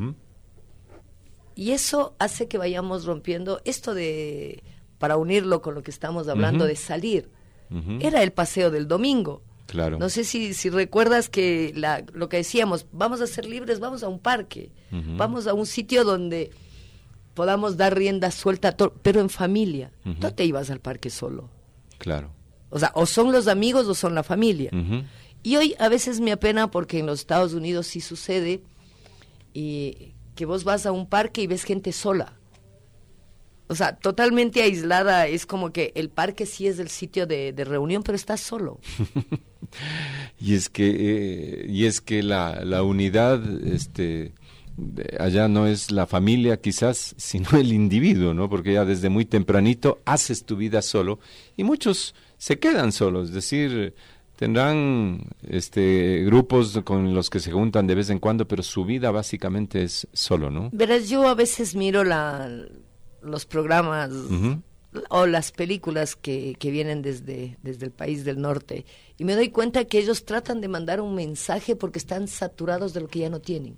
Y eso hace que vayamos rompiendo esto de... para unirlo con lo que estamos hablando de salir. Era el paseo del domingo. Claro. No sé si recuerdas que lo que decíamos, vamos a ser libres, vamos a un parque, vamos a un sitio donde podamos dar rienda suelta, pero en familia. No te ibas al parque solo. Claro. O sea, o son los amigos o son la familia. Y hoy a veces me apena porque en los Estados Unidos sí sucede y que vos vas a un parque y ves gente sola. O sea, totalmente aislada, es como que el parque sí es el sitio de reunión, pero estás solo. Y es que la unidad allá no es la familia quizás, sino el individuo, ¿no? Porque ya desde muy tempranito haces tu vida solo y muchos se quedan solos, es decir, tendrán grupos con los que se juntan de vez en cuando, pero su vida básicamente es solo, ¿no? Verás, yo a veces miro los programas o las películas que vienen desde el país del norte y me doy cuenta que ellos tratan de mandar un mensaje porque están saturados de lo que ya no tienen.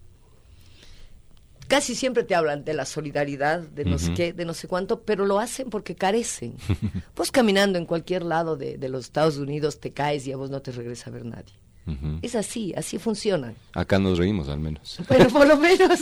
Casi siempre te hablan de la solidaridad, de no sé qué, de no sé cuánto, pero lo hacen porque carecen. Vos caminando en cualquier lado de los Estados Unidos te caes y a vos no te regresa a ver nadie. Es así funciona. Acá nos reímos al menos. Pero por lo menos...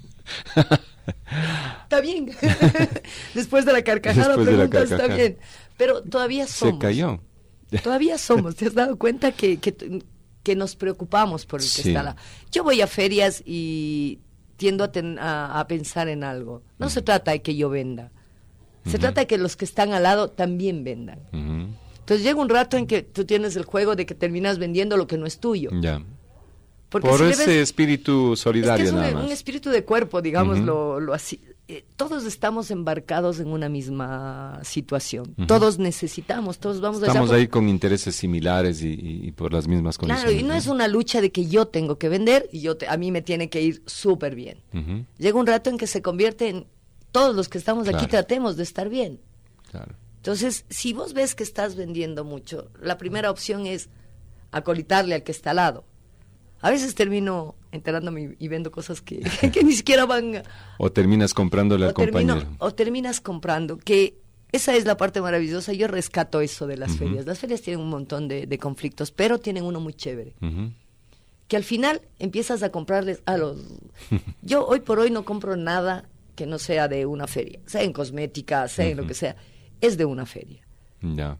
Está bien. Después de la carcajada preguntas, está bien. Pero todavía somos. Se cayó. Todavía somos. ¿Te has dado cuenta que nos preocupamos por el que está là? Yo voy a ferias y tiendo a pensar en algo. No se trata de que yo venda. Se trata de que los que están al lado también vendan. Entonces llega un rato en que tú tienes el juego de que terminas vendiendo lo que no es tuyo. Ya. Porque por si ese espíritu solidario, es nada más. Un espíritu de cuerpo, digámoslo así. Todos estamos embarcados en una misma situación. Todos necesitamos, todos vamos Estamos ahí con intereses similares y por las mismas condiciones. Claro, y no es una lucha de que yo tengo que vender y a mí me tiene que ir súper bien. Llega un rato en que se convierte en todos los que estamos aquí tratemos de estar bien. Claro. Entonces, si vos ves que estás vendiendo mucho, la primera opción es acolitarle al que está al lado. A veces termino enterándome y vendo cosas que ni siquiera van... O terminas comprándole al compañero. O terminas comprando, que esa es la parte maravillosa. Yo rescato eso de las ferias. Las ferias tienen un montón de conflictos, pero tienen uno muy chévere. Que al final empiezas a comprarles a los... Yo hoy por hoy no compro nada que no sea de una feria. Sea en cosmética, sea en lo que sea. Es de una feria. Ya.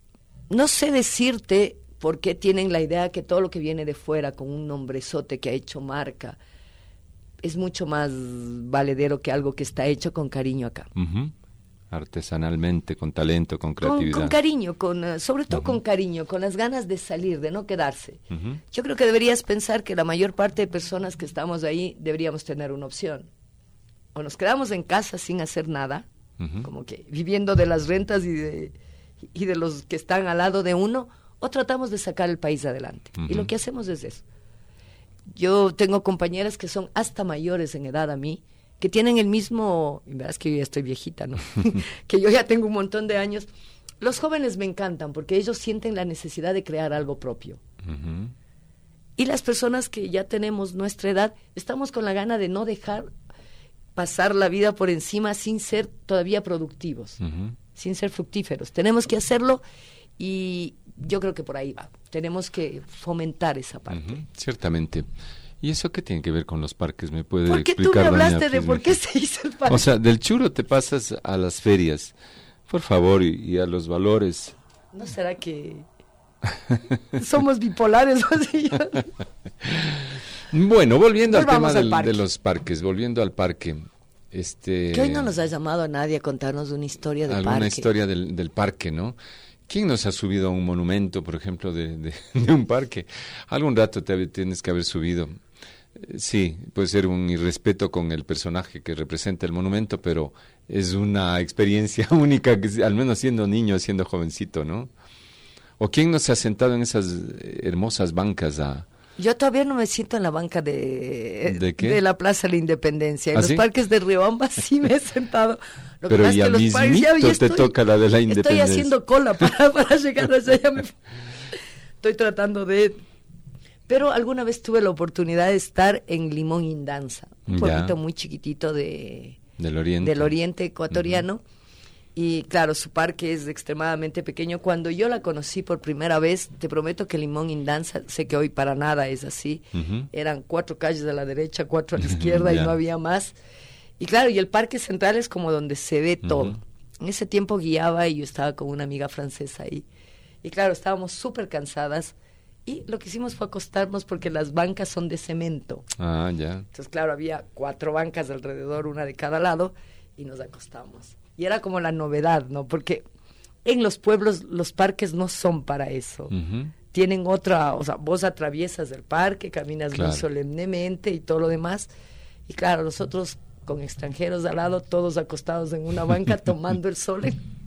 No sé decirte... porque tienen la idea que todo lo que viene de fuera con un nombrezote que ha hecho marca es mucho más valedero que algo que está hecho con cariño acá. Artesanalmente, con talento, con creatividad. Con cariño, sobre todo con cariño, con las ganas de salir, de no quedarse. Yo creo que deberías pensar que la mayor parte de personas que estamos ahí deberíamos tener una opción. O nos quedamos en casa sin hacer nada, como que viviendo de las rentas y de los que están al lado de uno, o tratamos de sacar el país adelante. Y lo que hacemos es eso. Yo tengo compañeras que son hasta mayores en edad a mí, que tienen el mismo... Y verás que yo ya estoy viejita, ¿no? Que yo ya tengo un montón de años. Los jóvenes me encantan porque ellos sienten la necesidad de crear algo propio. Y las personas que ya tenemos nuestra edad, estamos con la gana de no dejar pasar la vida por encima sin ser todavía productivos, sin ser fructíferos. Tenemos que hacerlo y yo creo que por ahí va. Tenemos que fomentar esa parte. Ciertamente. ¿Y eso qué tiene que ver con los parques? ¿Me puede explicar? Porque tú me hablaste de por qué se hizo el parque. O sea, del churo te pasas a las ferias, por favor, y a los valores. ¿No será que somos bipolares o así? Bueno, volviendo al tema de los parques, volviendo al parque. Que hoy no nos ha llamado a nadie a contarnos una historia del parque. Alguna historia del parque, ¿no? ¿Quién nos ha subido a un monumento, por ejemplo, de un parque? Algún rato tienes que haber subido. Sí, puede ser un irrespeto con el personaje que representa el monumento, pero es una experiencia única, que, al menos siendo niño, siendo jovencito, ¿no? ¿O quién nos ha sentado en esas hermosas bancas Yo todavía no me siento en la banca de la Plaza de la Independencia. En los ¿sí? parques de Riobamba sí me he sentado. Lo pero ya mismito te toca la de la Independencia. Estoy haciendo cola para llegar allá. Estoy tratando de... Pero alguna vez tuve la oportunidad de estar en Limón Indanza, un pueblito muy chiquitito del oriente ecuatoriano. Y claro, su parque es extremadamente pequeño. Cuando yo la conocí por primera vez, te prometo que Limón Indanza, sé que hoy para nada es así, eran 4 calles a la derecha, 4 a la izquierda y no había más. Y claro, y el parque central es como donde se ve todo. En ese tiempo guiaba y yo estaba con una amiga francesa ahí. Y claro, estábamos súper cansadas y lo que hicimos fue acostarnos porque las bancas son de cemento. Ah, ya. Entonces, claro, había 4 bancas alrededor, una de cada lado, y nos acostamos. Y era como la novedad, ¿no? Porque en los pueblos los parques no son para eso. Tienen otra, o sea, vos atraviesas el parque, caminas muy solemnemente y todo lo demás. Y claro, nosotros con extranjeros al lado, todos acostados en una banca tomando el sol.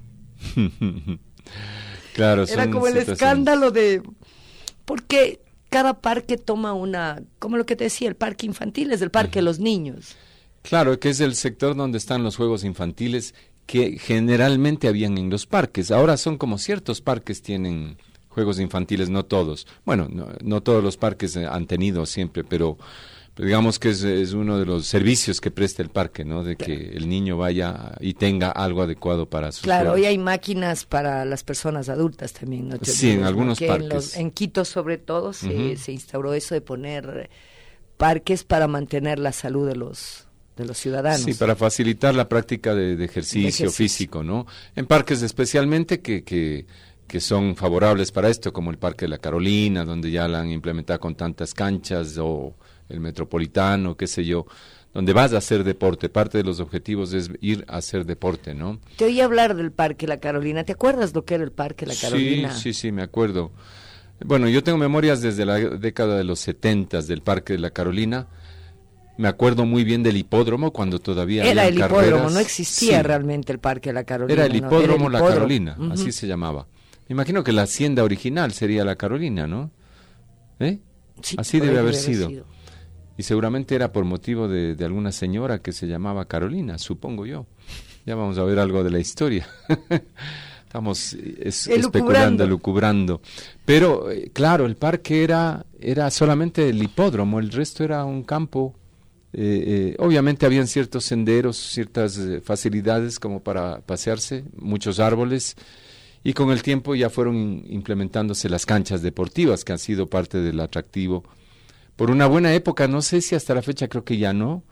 Claro, era como el escándalo de... Porque cada parque toma una... Como lo que te decía, el parque infantil es el parque de los niños. Claro, que es el sector donde están los juegos infantiles que generalmente habían en los parques. Ahora son como ciertos parques tienen juegos infantiles, no todos. Bueno, no todos los parques han tenido siempre, pero digamos que es uno de los servicios que presta el parque, ¿no? De que el niño vaya y tenga algo adecuado para sus juegos. Hoy hay máquinas para las personas adultas también, ¿no? Sí, en algunos parques. En Quito sobre todo se instauró eso de poner parques para mantener la salud de los ciudadanos. Sí, para facilitar la práctica de ejercicio físico, ¿no? En parques especialmente que son favorables para esto, como el Parque de la Carolina, donde ya la han implementado con tantas canchas, o el Metropolitano, qué sé yo, donde vas a hacer deporte. Parte de los objetivos es ir a hacer deporte, ¿no? Te oí hablar del Parque La Carolina. ¿Te acuerdas lo que era el Parque La Carolina? Sí, me acuerdo. Bueno, yo tengo memorias desde la década de los 70 del Parque de la Carolina. Me acuerdo muy bien del hipódromo cuando todavía era el carreras. Hipódromo, no existía realmente el Parque de la Carolina. Era el hipódromo La Carolina, así se llamaba. Me imagino que la hacienda original sería La Carolina, ¿no? Sí, así debe haber sido. Y seguramente era por motivo de alguna señora que se llamaba Carolina, supongo yo. Ya vamos a ver algo de la historia. Estamos especulando, lucubrando. Pero, claro, el parque era solamente el hipódromo, el resto era un campo. Obviamente habían ciertos senderos, ciertas facilidades como para pasearse, muchos árboles, y con el tiempo ya fueron implementándose las canchas deportivas que han sido parte del atractivo. Por una buena época, no sé si hasta la fecha, creo que ya no,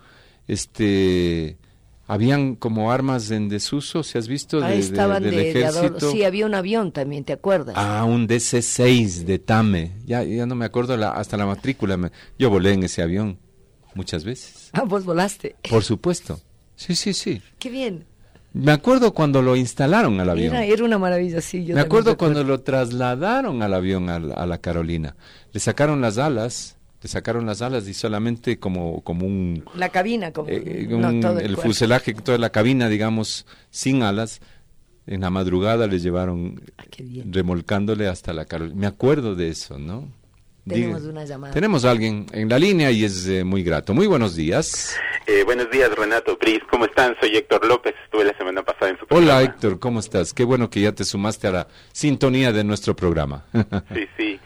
habían como armas en desuso, ¿si has visto? Del ejército. Sí, había un avión también, ¿te acuerdas? Un DC-6 de Tame, ya no me acuerdo hasta la matrícula, yo volé en ese avión muchas veces. ¿Vos volaste? Por supuesto, sí. Qué bien. Me acuerdo cuando lo instalaron al avión. Era una maravilla, sí. Me acuerdo cuando lo trasladaron al avión a la Carolina. Le sacaron las alas y solamente como un... La cabina, como... todo el fuselaje, toda la cabina, digamos, sin alas. En la madrugada le llevaron remolcándole hasta la Carolina. Me acuerdo de eso, ¿no? Tenemos una llamada. Tenemos a alguien en la línea y es muy grato. Muy buenos días. Buenos días, Renato, Pris. ¿Cómo están? Soy Héctor López. Estuve la semana pasada en su programa. Hola, Héctor. ¿Cómo estás? Qué bueno que ya te sumaste a la sintonía de nuestro programa. Sí.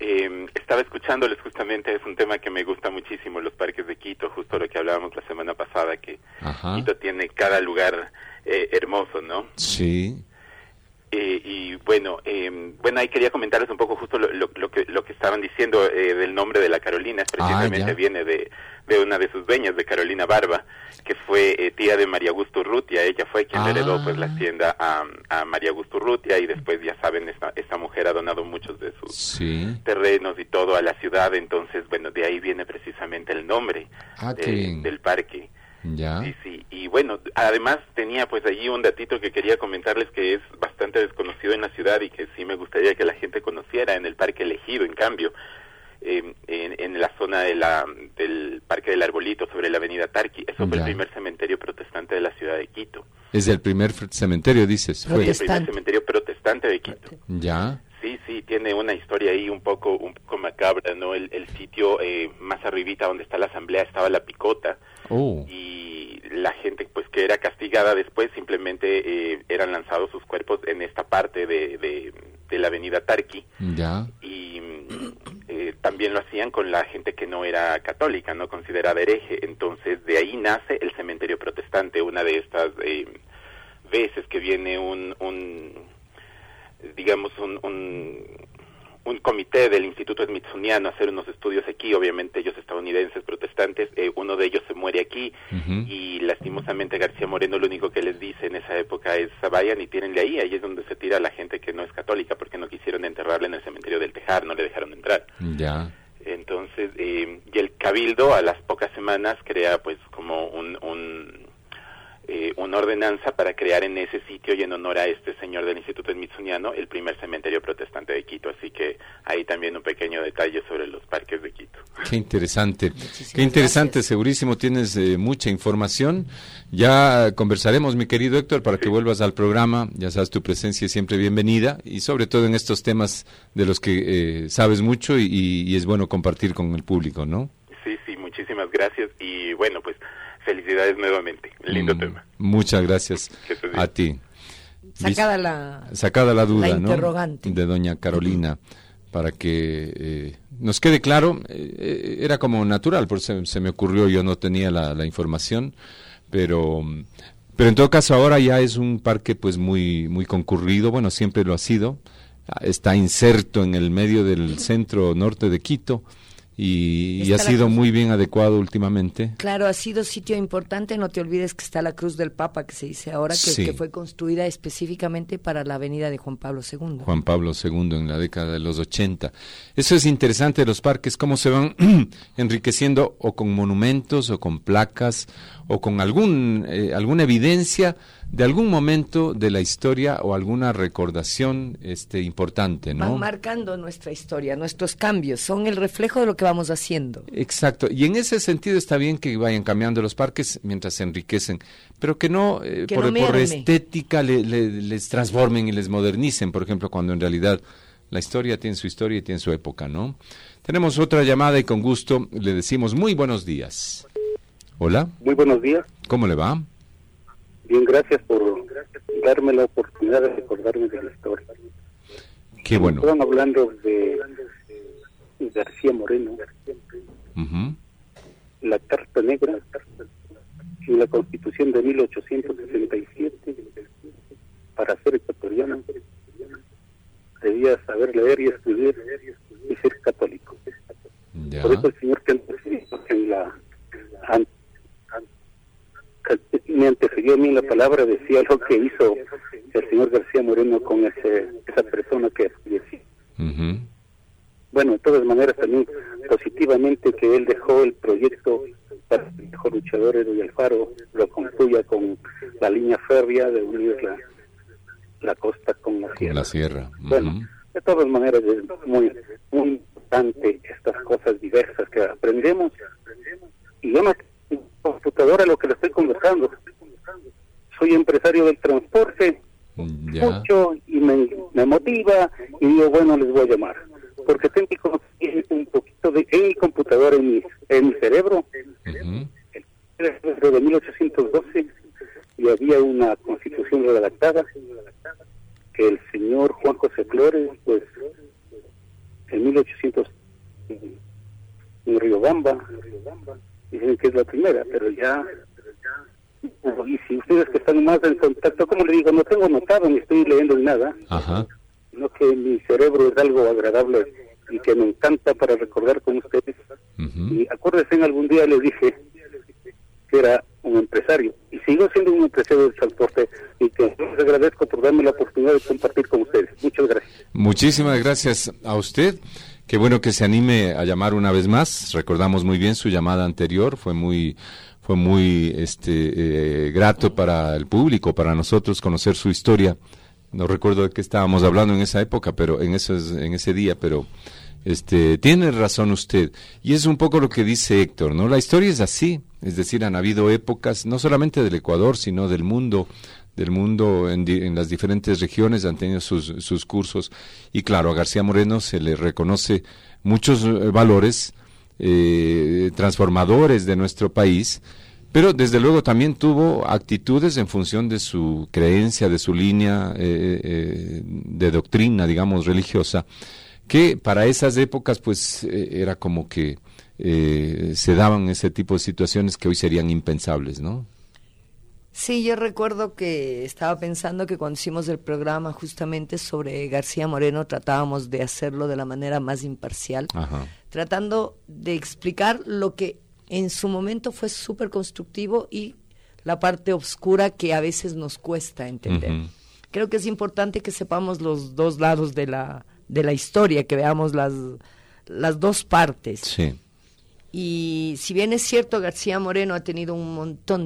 Estaba escuchándoles justamente, es un tema que me gusta muchísimo, los parques de Quito, justo lo que hablábamos la semana pasada, que Quito tiene cada lugar hermoso, ¿no? Sí. Y bueno, ahí quería comentarles un poco justo lo que estaban diciendo del nombre de la Carolina, precisamente viene de una de sus dueñas, de Carolina Barba, que fue tía de María Augusto Urrutia. Ella fue quien heredó pues la hacienda a María Augusto Urrutia, y después, ya saben, esta mujer ha donado muchos de sus terrenos y todo a la ciudad. Entonces, bueno, de ahí viene precisamente el nombre del parque. Ya. Sí, y bueno, además tenía pues allí un datito que quería comentarles, que es bastante desconocido en la ciudad y que sí me gustaría que la gente conociera. En el Parque Elegido, en cambio, en la zona del Parque del Arbolito, sobre la avenida Tarqui, eso fue el primer cementerio protestante de la ciudad de Quito. ¿Es el primer cementerio, dices? Fue el primer cementerio protestante de Quito. Ya. Sí, tiene una historia ahí un poco macabra, ¿no? El sitio más arribita donde está la asamblea estaba la picota, y la gente pues que era castigada después simplemente eran lanzados sus cuerpos en esta parte de la avenida Tarqui. Ya. Y también lo hacían con la gente que no era católica, no considerada hereje. Entonces de ahí nace el cementerio protestante, una de estas veces que viene un comité del Instituto Smithsoniano a hacer unos estudios aquí, obviamente ellos estadounidenses protestantes, uno de ellos se muere aquí, y lastimosamente García Moreno lo único que les dice en esa época es: vayan y tírenle ahí es donde se tira la gente que no es católica, porque no quisieron enterrarle en el cementerio del Tejar, no le dejaron entrar. Ya. Entonces, y el Cabildo a las pocas semanas crea pues como una ordenanza para crear en ese sitio, y en honor a este señor del Instituto Smithsoniano, el primer cementerio protestante de Quito. Así que ahí también un pequeño detalle sobre los parques de Quito. Qué interesante. Qué interesante, gracias. Segurísimo tienes mucha información. Ya conversaremos, mi querido Héctor, para que vuelvas al programa. Ya sabes, tu presencia es siempre bienvenida, y sobre todo en estos temas de los que sabes mucho y es bueno compartir con el público, ¿no? Sí, muchísimas gracias, y bueno, pues felicidades nuevamente, lindo tema. Muchas gracias a ti. Sacada la duda, la interrogante, ¿no? De doña Carolina, para que nos quede claro. Era como natural, porque se me ocurrió, yo no tenía la información, pero en todo caso ahora ya es un parque pues muy concurrido. Bueno, siempre lo ha sido. Está inserto en el medio del centro norte de Quito, y ha sido muy bien adecuado últimamente. Claro, ha sido sitio importante. No te olvides que está la Cruz del Papa, que se dice ahora, que fue construida específicamente para la avenida de Juan Pablo II. Juan Pablo II, en la década de los 80. Eso es interesante de los parques, cómo se van enriqueciendo, o con monumentos, o con placas, o con alguna evidencia de algún momento de la historia, o alguna recordación importante, ¿no? Van marcando nuestra historia, nuestros cambios, son el reflejo de lo que vamos haciendo. Exacto, y en ese sentido está bien que vayan cambiando los parques mientras se enriquecen, pero que no por estética les transformen y les modernicen, por ejemplo, cuando en realidad la historia tiene su historia y tiene su época, ¿no? Tenemos otra llamada y con gusto le decimos muy buenos días. Hola. Muy buenos días. ¿Cómo le va? Bien, gracias por darme la oportunidad de recordarme de la historia. Qué bueno. Estaban hablando de García Moreno, la Carta Negra y la Constitución de 1867. Para ser ecuatoriano debía saber leer y escribir y ser católico. Ya. Por eso el señor que me antecedió a mí la palabra decía lo que hizo el señor García Moreno con esa persona que falleció. Bueno, de todas maneras también positivamente que él dejó el proyecto para el mejor luchador Eloy Alfaro lo concluya con la línea férrea de unir la costa con la sierra. Con la sierra. Bueno, de todas maneras es muy importante estas cosas diversas que aprendemos, y yo no computadora lo que le estoy conversando. Soy empresario del transporte, escucho y me motiva, y digo, bueno, les voy a llamar, porque tengo que conocer un poquito en mi computadora, en mi cerebro, de 1812, y había una constitución redactada que el señor Juan José Flores, pues, en 1800 en Riobamba, dicen que es la primera, pero ya, y si ustedes que están más en contacto, como le digo, no tengo notado ni estoy leyendo ni nada, sino que mi cerebro es algo agradable y que me encanta para recordar con ustedes. Y acuérdense, en algún día les dije que era un empresario, y sigo siendo un empresario del transporte, y que les agradezco por darme la oportunidad de compartir con ustedes. Muchas gracias. Muchísimas gracias a usted. Qué bueno que se anime a llamar una vez más. Recordamos muy bien su llamada anterior, fue muy grato para el público, para nosotros conocer su historia. No recuerdo de qué estábamos hablando en esa época, pero en ese día, pero tiene razón usted. Y es un poco lo que dice Héctor, ¿no? La historia es así, es decir, han habido épocas, no solamente del Ecuador, sino del mundo en las diferentes regiones han tenido sus cursos, y claro, a García Moreno se le reconoce muchos valores transformadores de nuestro país, pero desde luego también tuvo actitudes en función de su creencia, de su línea de doctrina, digamos, religiosa, que para esas épocas pues era como que se daban ese tipo de situaciones que hoy serían impensables, ¿no? Sí, yo recuerdo que estaba pensando que cuando hicimos el programa justamente sobre García Moreno tratábamos de hacerlo de la manera más imparcial, tratando de explicar lo que en su momento fue súper constructivo y la parte oscura que a veces nos cuesta entender. Creo que es importante que sepamos los dos lados de la historia, que veamos las dos partes. Sí. Y si bien es cierto, García Moreno ha tenido un montón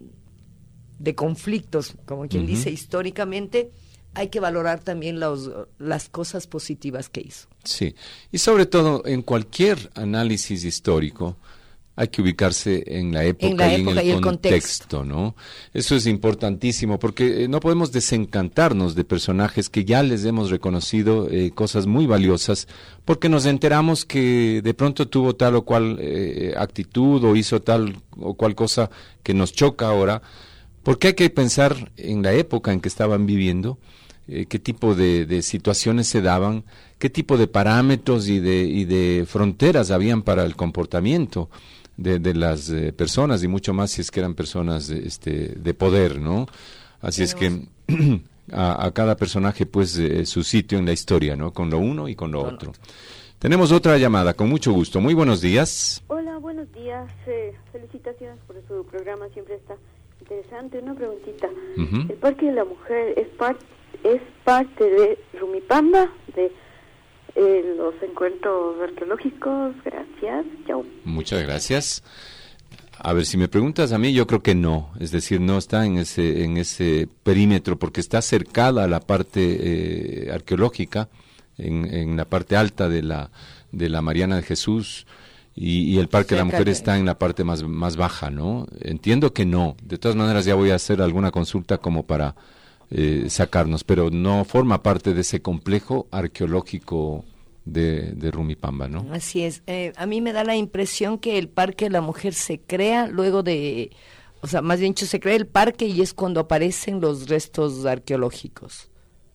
de conflictos, como quien dice, históricamente, hay que valorar también las cosas positivas que hizo. Sí, y sobre todo en cualquier análisis histórico hay que ubicarse en la época y en el contexto, ¿no? Eso es importantísimo, porque no podemos desencantarnos de personajes que ya les hemos reconocido cosas muy valiosas, porque nos enteramos que de pronto tuvo tal o cual actitud o hizo tal o cual cosa que nos choca ahora, porque hay que pensar en la época en que estaban viviendo, qué tipo de situaciones se daban, qué tipo de parámetros y de fronteras habían para el comportamiento de las personas, y mucho más si es que eran personas de poder, ¿no? Así es que a cada personaje pues su sitio en la historia, ¿no? Con lo uno y con lo otro. Tenemos otra llamada, con mucho gusto. Muy buenos días. Hola, buenos días. Felicitaciones por su programa, siempre está interesante. Una preguntita. ¿El Parque de la Mujer es parte de Rumipamba, de los encuentros arqueológicos? Gracias. Chao. Muchas gracias. A ver, si me preguntas a mí, yo creo que no. Es decir, no está en ese perímetro, porque está cercada a la parte arqueológica, en la parte alta de la Mariana de Jesús, y el Parque de la Mujer está en la parte más baja, ¿no? Entiendo que no. De todas maneras, ya voy a hacer alguna consulta como para sacarnos, pero no forma parte de ese complejo arqueológico de Rumipamba, ¿no? Así es. A mí me da la impresión que el Parque de la Mujer se crea luego o sea, más bien dicho, se crea el parque y es cuando aparecen los restos arqueológicos.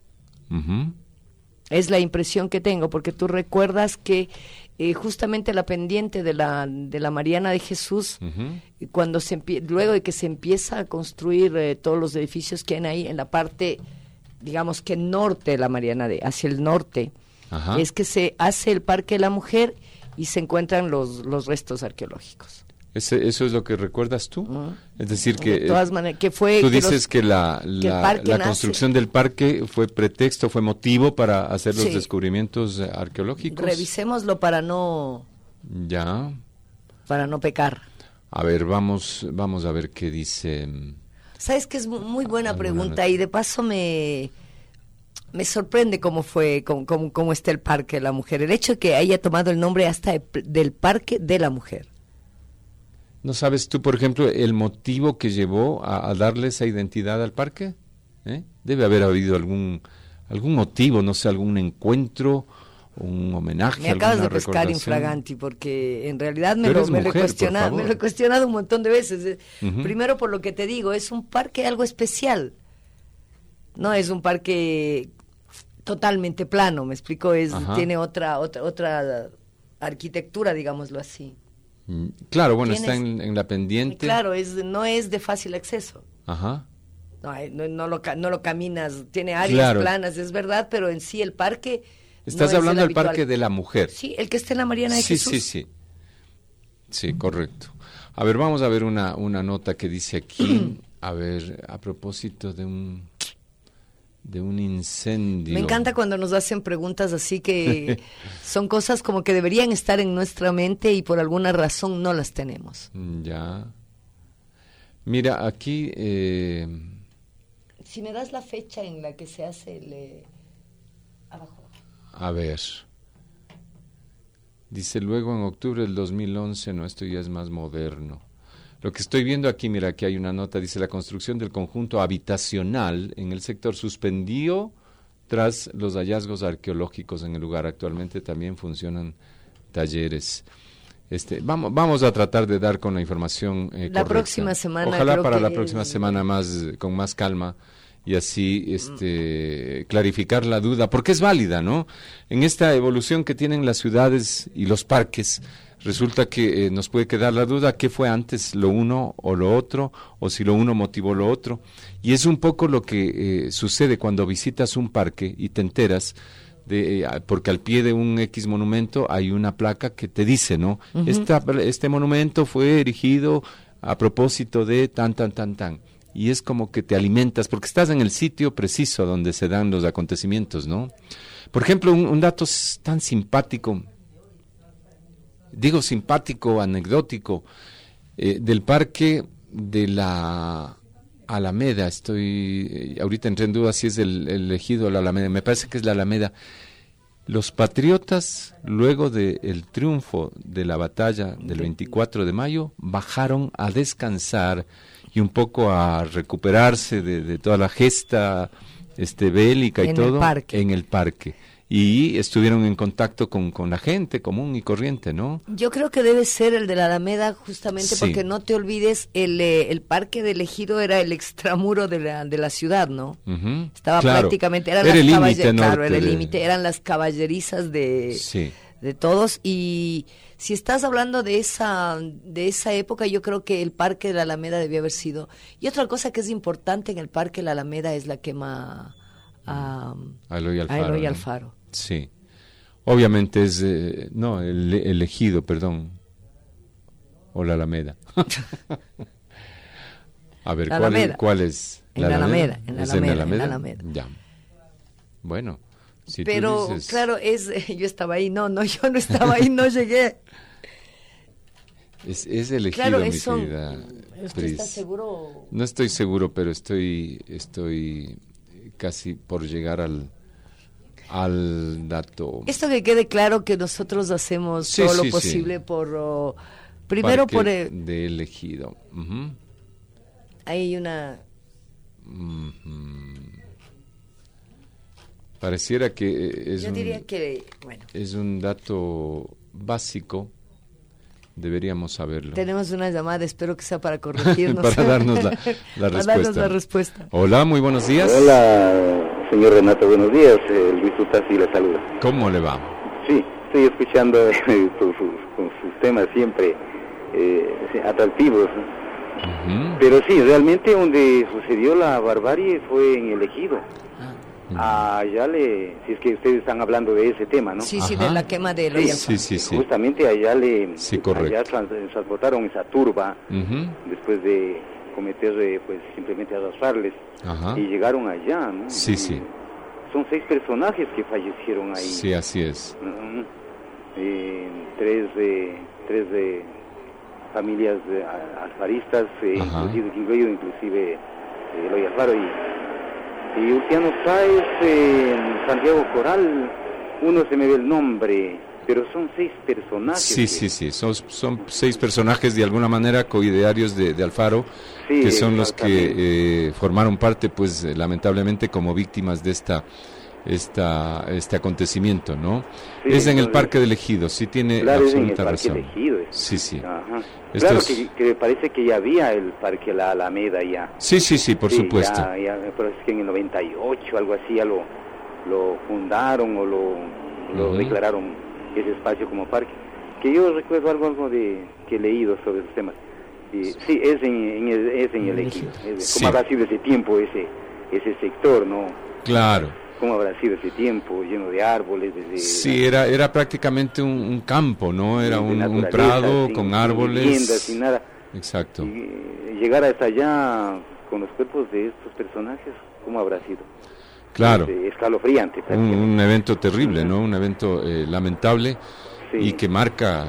Es la impresión que tengo, porque tú recuerdas que justamente la pendiente de la Mariana de Jesús, cuando luego de que se empieza a construir todos los edificios que hay ahí en la parte, digamos que norte de la Mariana, hacia el norte, es que se hace el Parque de la Mujer y se encuentran los restos arqueológicos. ¿Eso es lo que recuerdas tú? Es decir, que de todas maneras, que fue tú dices que la construcción del parque fue pretexto, fue motivo para hacer los descubrimientos arqueológicos. Revisémoslo para no pecar. A ver, vamos a ver qué dice. Sabes que es muy buena pregunta, y de paso me sorprende cómo está el Parque de la Mujer. El hecho de que haya tomado el nombre hasta del Parque de la Mujer. ¿No sabes tú, por ejemplo, el motivo que llevó a darle esa identidad al parque? Debe haber habido algún motivo, no sé, algún encuentro, un homenaje. Me acabas de pescar infraganti, porque en realidad me lo he cuestionado un montón de veces. Primero, por lo que te digo, es un parque algo especial. No es un parque totalmente plano, me explico, tiene otra arquitectura, digámoslo así. Claro, bueno, está en la pendiente. Claro, no es de fácil acceso. Ajá. No lo caminas, tiene áreas planas, es verdad, pero en sí el parque... Estás hablando del Parque de la Mujer. Sí, el que está en la Mariana de Jesús. Sí, correcto. A ver, vamos a ver una nota que dice aquí, a ver, a propósito de un incendio. Me encanta cuando nos hacen preguntas así que son cosas como que deberían estar en nuestra mente y por alguna razón no las tenemos. Ya. Mira, aquí... Si me das la fecha en la que se hace abajo. A ver. Dice, luego en octubre del 2011, no, esto ya es más moderno. Lo que estoy viendo aquí, mira, aquí hay una nota, dice, la construcción del conjunto habitacional en el sector suspendió tras los hallazgos arqueológicos en el lugar. Actualmente también funcionan talleres. Vamos a tratar de dar con la información la próxima semana. Ojalá para la próxima semana con más calma y así clarificar la duda, porque es válida, ¿no? En esta evolución que tienen las ciudades y los parques, resulta que nos puede quedar la duda, ¿qué fue antes, lo uno o lo otro? O si lo uno motivó lo otro. Y es un poco lo que sucede cuando visitas un parque y te enteras, porque al pie de un X monumento hay una placa que te dice, ¿no? Uh-huh. Este monumento fue erigido a propósito de tan. Y es como que te alimentas, porque estás en el sitio preciso donde se dan los acontecimientos, ¿no? Por ejemplo, un dato tan simpático, anecdótico, del parque de la Alameda. Ahorita entré en duda si es el ejido o la Alameda, me parece que es la Alameda. Los patriotas, luego del triunfo de la batalla del 24 de mayo, bajaron a descansar y un poco a recuperarse de toda la gesta bélica y todo en el parque. Y estuvieron en contacto con la gente común y corriente, ¿no? Yo creo que debe ser el de la Alameda, justamente porque no te olvides, el parque del Ejido era el extramuro de la ciudad, ¿no? Uh-huh. Estaba prácticamente, era el límite, era el límite, eran las caballerizas de todos. Y si estás hablando de esa época, yo creo que el parque de la Alameda debió haber sido. Y otra cosa que es importante en el parque de la Alameda es la quema a Eloy Alfaro. Sí, obviamente es, el Ejido, perdón, o la Alameda. A ver, ¿cuál es? En la Alameda. En la Alameda. Ya. Bueno, si pero tú dices... claro, yo estaba ahí, yo no estaba ahí, no llegué. Es el Ejido, claro, mi querida ¿Usted está seguro? No estoy seguro, pero estoy casi por llegar al dato. Esto que quede claro que nosotros hacemos todo lo posible por primero Parque por de Ejido. Uh-huh. Hay una pareciera que yo diría que es un dato básico. Deberíamos saberlo. Tenemos una llamada, espero que sea para corregirnos. Para darnos la respuesta. Darnos la respuesta. Hola, muy buenos días. Hola, señor Renato, buenos días. Luis Utasi le saluda. ¿Cómo le va? Sí, estoy escuchando con sus temas siempre atractivos. Uh-huh. Pero sí, realmente donde sucedió la barbarie fue en el Ejido. Allá si es que ustedes están hablando de ese tema, ¿no? Sí, de la quema de Eloy Alfaro. Sí. Justamente allá allá transportaron esa turba, uh-huh, después de cometer, simplemente arrastrarles, y llegaron allá, ¿no? Sí. Son 6 personajes que fallecieron ahí. Sí, así es. Uh-huh. 3 de familias alfaristas, inclusive Eloy Alfaro y Ulpiano Sáez, Santiago Coral, uno se me ve el nombre, pero son 6 personajes. Sí, son 6 personajes de alguna manera coidearios de Alfaro, que son los que formaron parte, pues lamentablemente como víctimas de este acontecimiento, ¿no? Sí, es en el Parque del Ejido, sí tiene absoluta razón. Sí. Ajá. Claro, que me parece que ya había el Parque La Alameda ya. Sí, por supuesto. Ya, pero es que en el 98, algo así, lo fundaron o lo declararon ese espacio como parque. Que yo recuerdo algo de que he leído sobre esos temas. Y, sí, es en el ejido. ¿Cómo habrá sido ese tiempo, ese sector, no? Claro. ¿Cómo habrá sido ese tiempo lleno de árboles? Sí, era prácticamente un campo, ¿no? Era un prado con árboles. Sin viviendas, sin nada. Exacto. Y llegar hasta allá con los cuerpos de estos personajes, ¿cómo habrá sido? Claro. Escalofriante. Un evento terrible, ¿no? Un evento lamentable y que marca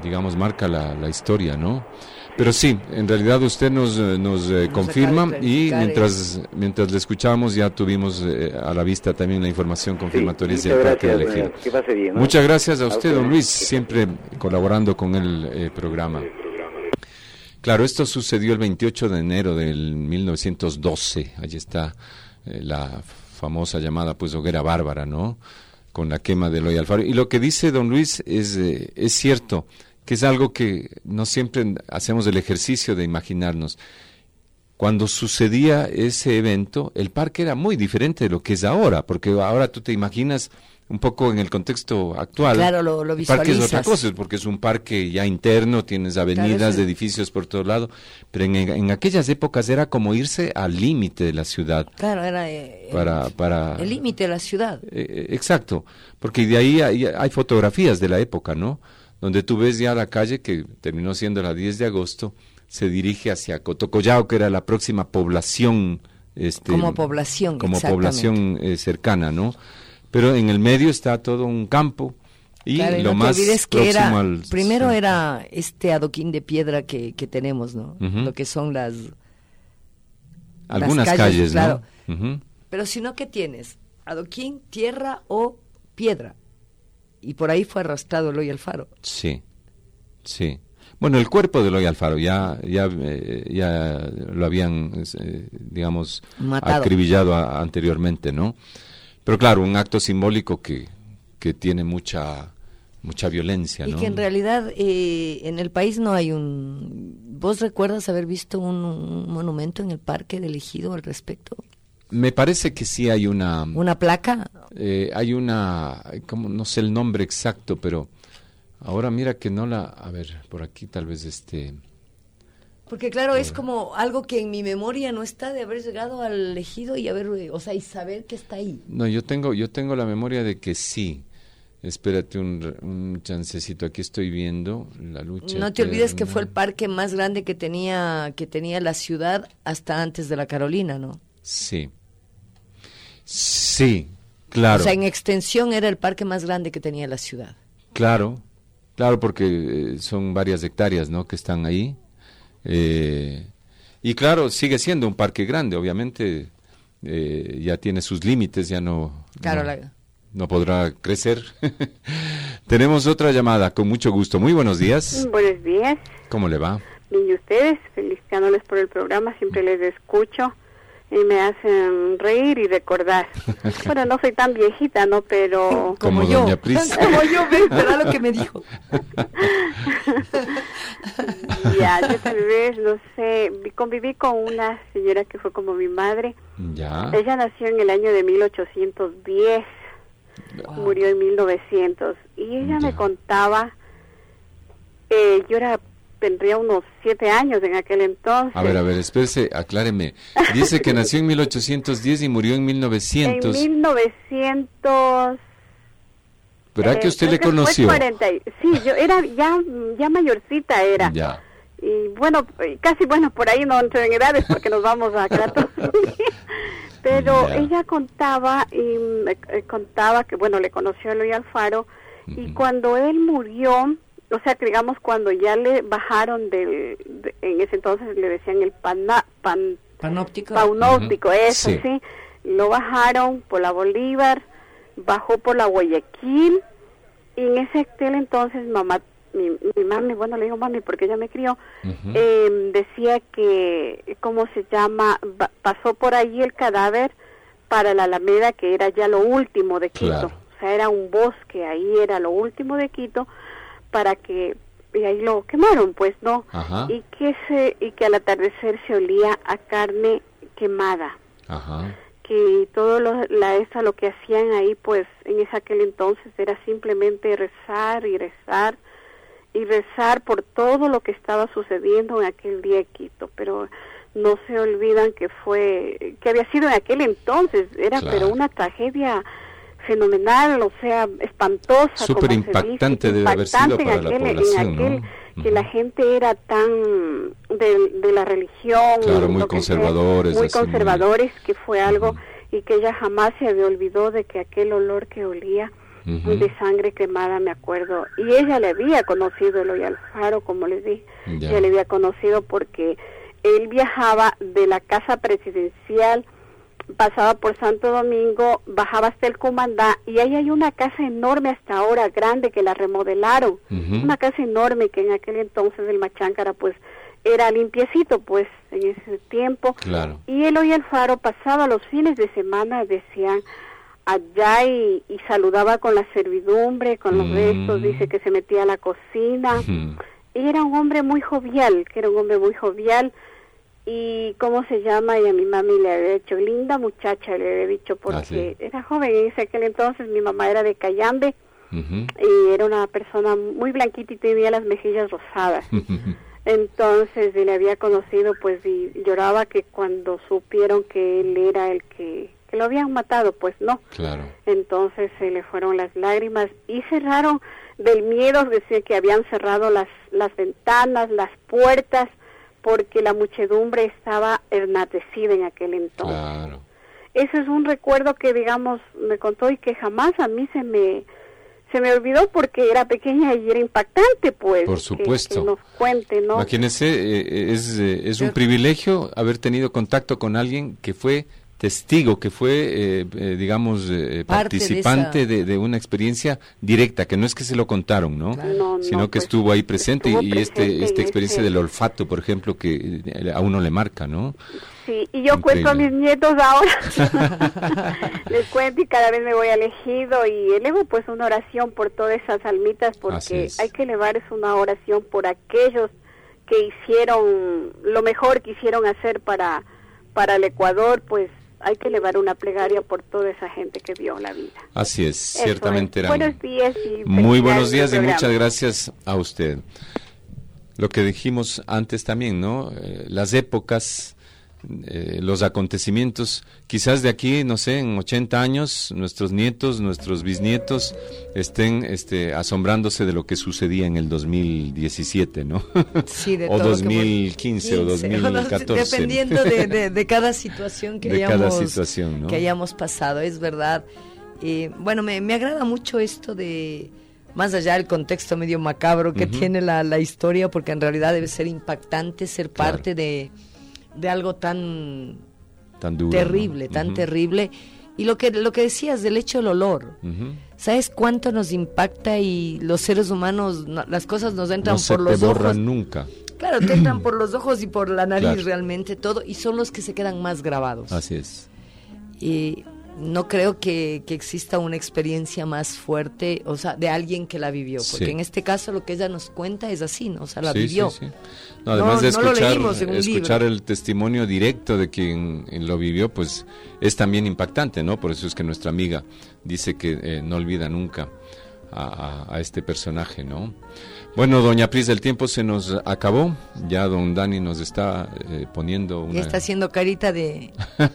la historia, ¿no? Pero sí, en realidad usted nos confirma y mientras le escuchamos ya tuvimos a la vista también la información confirmatoria del Parque del Ejido. Que pase bien, ¿no? Muchas gracias a usted, don Luis, siempre colaborando con el programa. Claro, esto sucedió el 28 de enero del 1912, allí está la famosa llamada pues hoguera bárbara, ¿no? Con la quema de Eloy Alfaro. Y lo que dice don Luis es cierto, que es algo que no siempre hacemos el ejercicio de imaginarnos. Cuando sucedía ese evento, el parque era muy diferente de lo que es ahora, porque ahora tú te imaginas un poco en el contexto actual. Claro, lo el visualizas. parque es otra cosa, porque es un parque ya interno, tienes avenidas, edificios por todos lados, pero en aquellas épocas era como irse al límite de la ciudad. Claro, era el límite de la ciudad. Exacto, porque de ahí hay fotografías de la época, ¿no? Donde tú ves ya la calle que terminó siendo la 10 de agosto, se dirige hacia Cotocollao, que era la próxima población. Como población cercana, ¿no? Pero en el medio está todo un campo y claro, y lo no más te olvides que próximo primero era este adoquín de piedra que tenemos, ¿no? Lo que son algunas las calles, claro. ¿no? Pero si no, ¿qué tienes? Adoquín, tierra o piedra. Y por ahí fue arrastrado Eloy Alfaro. Sí. Bueno, el cuerpo de Eloy Alfaro ya lo habían, digamos, matado, acribillado anteriormente, ¿no? Pero claro, un acto simbólico que tiene mucha violencia, ¿no? Y que en realidad en el país no hay ¿Vos recuerdas haber visto un monumento en el Parque del Ejido al respecto? Me parece que sí hay una placa. Hay como no sé el nombre exacto, pero ahora mira que no a ver, por aquí tal vez Porque claro, es como algo que en mi memoria no está de haber llegado al Ejido y y saber que está ahí. No, yo tengo la memoria de que sí. Espérate un chancecito, aquí estoy viendo la lucha. No te olvides que fue el parque más grande que tenía la ciudad hasta antes de la Carolina, ¿no? Sí, claro. O sea, en extensión era el parque más grande que tenía la ciudad. Claro, porque son varias hectáreas, ¿no?, que están ahí. Y claro, sigue siendo un parque grande, obviamente ya tiene sus límites, ya no podrá crecer. Tenemos otra llamada, con mucho gusto. Muy buenos días. Buenos días. ¿Cómo le va? Bien, ¿y ustedes? Felicitándoles por el programa, siempre les escucho y me hacen reír y recordar. Bueno, no soy tan viejita, ¿no? Pero... Como yo. Doña Pris. Como yo, ¿verdad lo que me dijo? Ya, yo tal vez, no sé, conviví con una señora que fue como mi madre. Ya. Ella nació en el año de 1810, murió en 1900. Y ella me contaba, tendría unos 7 años en aquel entonces. A ver, espérese, acláreme. Dice que nació en 1810 y murió en 1900. En 1900... ¿Verdad que usted le conoció? Sí, yo era ya mayorcita era. Ya. Y bueno, casi por ahí no entro en edades porque nos vamos a 14. Pero ella contaba que le conoció a Eloy Alfaro y cuando él murió, o sea, que digamos cuando ya le bajaron en ese entonces le decían el panóptico, eso sí, lo bajaron por la Bolívar, bajó por la Guayaquil y en ese entonces mi mami, le digo mami porque ella me crió, decía que, ¿cómo se llama? Pasó por allí el cadáver para la Alameda, que era ya lo último de Quito. Claro. O sea, era un bosque, ahí era lo último de Quito, y ahí lo quemaron, pues, ¿no? Y que al atardecer se olía a carne quemada. que todo lo que hacían ahí, pues en aquel entonces era simplemente rezar y rezar y rezar por todo lo que estaba sucediendo en aquel día de Quito, pero no se olvidan que había sido en aquel entonces, era pero una tragedia fenomenal, o sea, espantosa. Súper impactante debe haber sido para la población, ¿no? Que la gente era tan de la religión, claro, muy conservadores, muy conservadores, que fue algo, y que ella jamás se había olvidado de que aquel olor que olía de sangre quemada, me acuerdo, y ella le había conocido, Eloy Alfaro, como les dije, ella le había conocido porque él viajaba de la casa presidencial, pasaba por Santo Domingo, bajaba hasta el Cumandá, y ahí hay una casa enorme hasta ahora, grande, que la remodelaron, una casa enorme que en aquel entonces el Macháncara pues era limpiecito pues en ese tiempo, claro. Y Eloy Alfaro pasaba los fines de semana, decían, allá y saludaba con la servidumbre, con los restos, dice que se metía a la cocina, y era un hombre muy jovial, y ¿cómo se llama? Y a mi mami le había dicho, linda muchacha, le había dicho, porque era joven, y dice aquel entonces mi mamá era de Cayambe, y era una persona muy blanquita y tenía las mejillas rosadas. Entonces le había conocido, pues, y lloraba que cuando supieron que él era el que lo habían matado, pues no. Claro. Entonces se le fueron las lágrimas y cerraron del miedo, decía que habían cerrado las ventanas, las puertas, porque la muchedumbre estaba ernatecida en aquel entonces. Claro. Eso es un recuerdo que, digamos, me contó y que jamás a mí se me olvidó porque era pequeña y era impactante, pues. Por supuesto. Que nos cuente, ¿no? Imagínense, es un privilegio haber tenido contacto con alguien que fue testigo, que fue, participante de una experiencia directa, que no es que se lo contaron, ¿no? Claro. Sino que estuvo ahí presente y esta experiencia del olfato, por ejemplo, que a uno le marca, ¿no? Sí, y yo cuento a mis nietos ahora, les cuento y cada vez me voy al ejido y elevo pues una oración por todas esas almitas, porque hay que elevar una oración por aquellos que hicieron lo mejor que hicieron hacer para el Ecuador, pues hay que elevar una plegaria por toda esa gente que dio la vida. Así es, ciertamente eran buenos días y muy buenos días y muchas gracias a usted. Lo que dijimos antes también, ¿no? Las épocas, los acontecimientos, quizás de aquí, no sé, en 80 años, nuestros nietos, nuestros bisnietos estén asombrándose de lo que sucedía en el 2017, ¿no? Sí, de o todo 2015 o 2014. Dependiendo de cada situación que hayamos pasado, es verdad. Bueno, me agrada mucho esto de, más allá del contexto medio macabro que tiene la historia, porque en realidad debe ser impactante ser parte de algo tan duro, terrible, ¿no? Tan terrible. Y lo que decías del hecho del olor, ¿sabes cuánto nos impacta? Y los seres humanos, las cosas nos entran por los ojos. No se te borran nunca. Claro, te entran por los ojos y por la nariz, realmente todo, y son los que se quedan más grabados. Así es. Y no creo que exista una experiencia más fuerte, o sea, de alguien que la vivió, porque en este caso lo que ella nos cuenta es así, ¿no? O sea, la vivió. Sí. No, además de escuchar el testimonio directo de quien lo vivió, pues es también impactante, ¿no? Por eso es que nuestra amiga dice que no olvida nunca a este personaje, ¿no? Bueno, doña Pris, el tiempo se nos acabó, ya don Dani nos está poniendo una... Ya está haciendo carita de...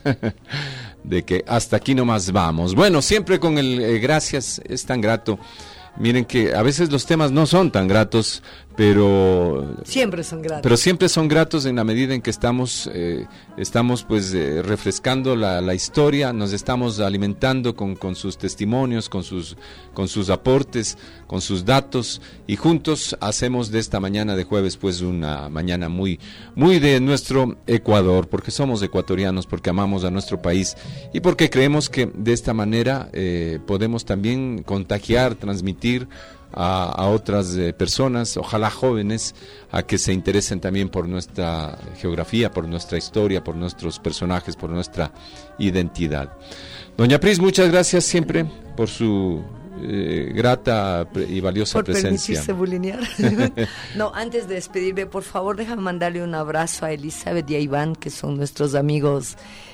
de que hasta aquí nomás vamos. Bueno, siempre con el gracias, es tan grato. Miren que a veces los temas no son tan gratos, pero siempre son gratos. Pero siempre son gratos en la medida en que estamos pues refrescando la historia, nos estamos alimentando con sus testimonios, con sus aportes, con sus datos, y juntos hacemos de esta mañana de jueves pues una mañana muy muy de nuestro Ecuador, porque somos ecuatorianos, porque amamos a nuestro país y porque creemos que de esta manera podemos también contagiar, transmitir a otras personas, ojalá jóvenes, a que se interesen también por nuestra geografía, por nuestra historia, por nuestros personajes, por nuestra identidad. Doña Pris, muchas gracias siempre por su grata y valiosa presencia. Por permitirse bulinear. No, antes de despedirme, por favor, déjame mandarle un abrazo a Elizabeth y a Iván, que son nuestros amigos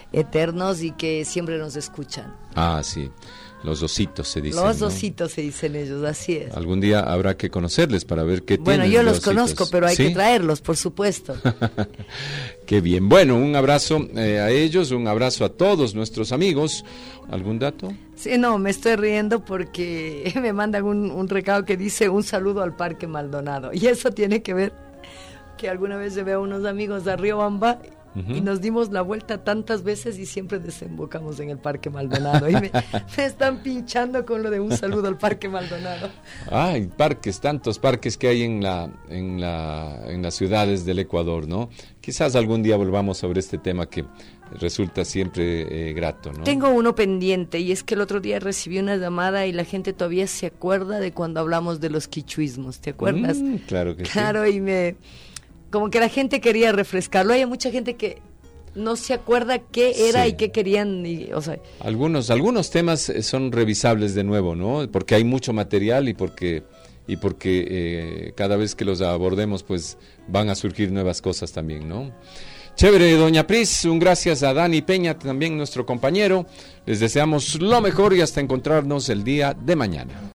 eternos y que siempre nos escuchan. Ah, sí. Los ositos se dicen. Los ositos, ¿no? Se dicen ellos, así es. Algún día habrá que conocerles para ver qué tienen. Bueno, yo los conozco, pero hay que traerlos, por supuesto. Qué bien. Bueno, un abrazo a ellos, un abrazo a todos nuestros amigos. ¿Algún dato? Sí, no, me estoy riendo porque me mandan un recado que dice un saludo al Parque Maldonado. Y eso tiene que ver que alguna vez llevé a unos amigos de Riobamba y nos dimos la vuelta tantas veces y siempre desembocamos en el Parque Maldonado. Y me están pinchando con lo de un saludo al Parque Maldonado. Ay, parques, tantos parques que hay en las ciudades del Ecuador, ¿no? Quizás algún día volvamos sobre este tema que resulta siempre grato, ¿no? Tengo uno pendiente y es que el otro día recibí una llamada y la gente todavía se acuerda de cuando hablamos de los quichuismos, ¿te acuerdas? Claro que sí. Claro, y como que la gente quería refrescarlo. Hay mucha gente que no se acuerda qué era y qué querían. O sea, algunos temas son revisables de nuevo, ¿no? Porque hay mucho material y porque cada vez que los abordemos, pues van a surgir nuevas cosas también, ¿no? Chévere, doña Pris, un gracias a Dani Peña, también nuestro compañero. Les deseamos lo mejor y hasta encontrarnos el día de mañana.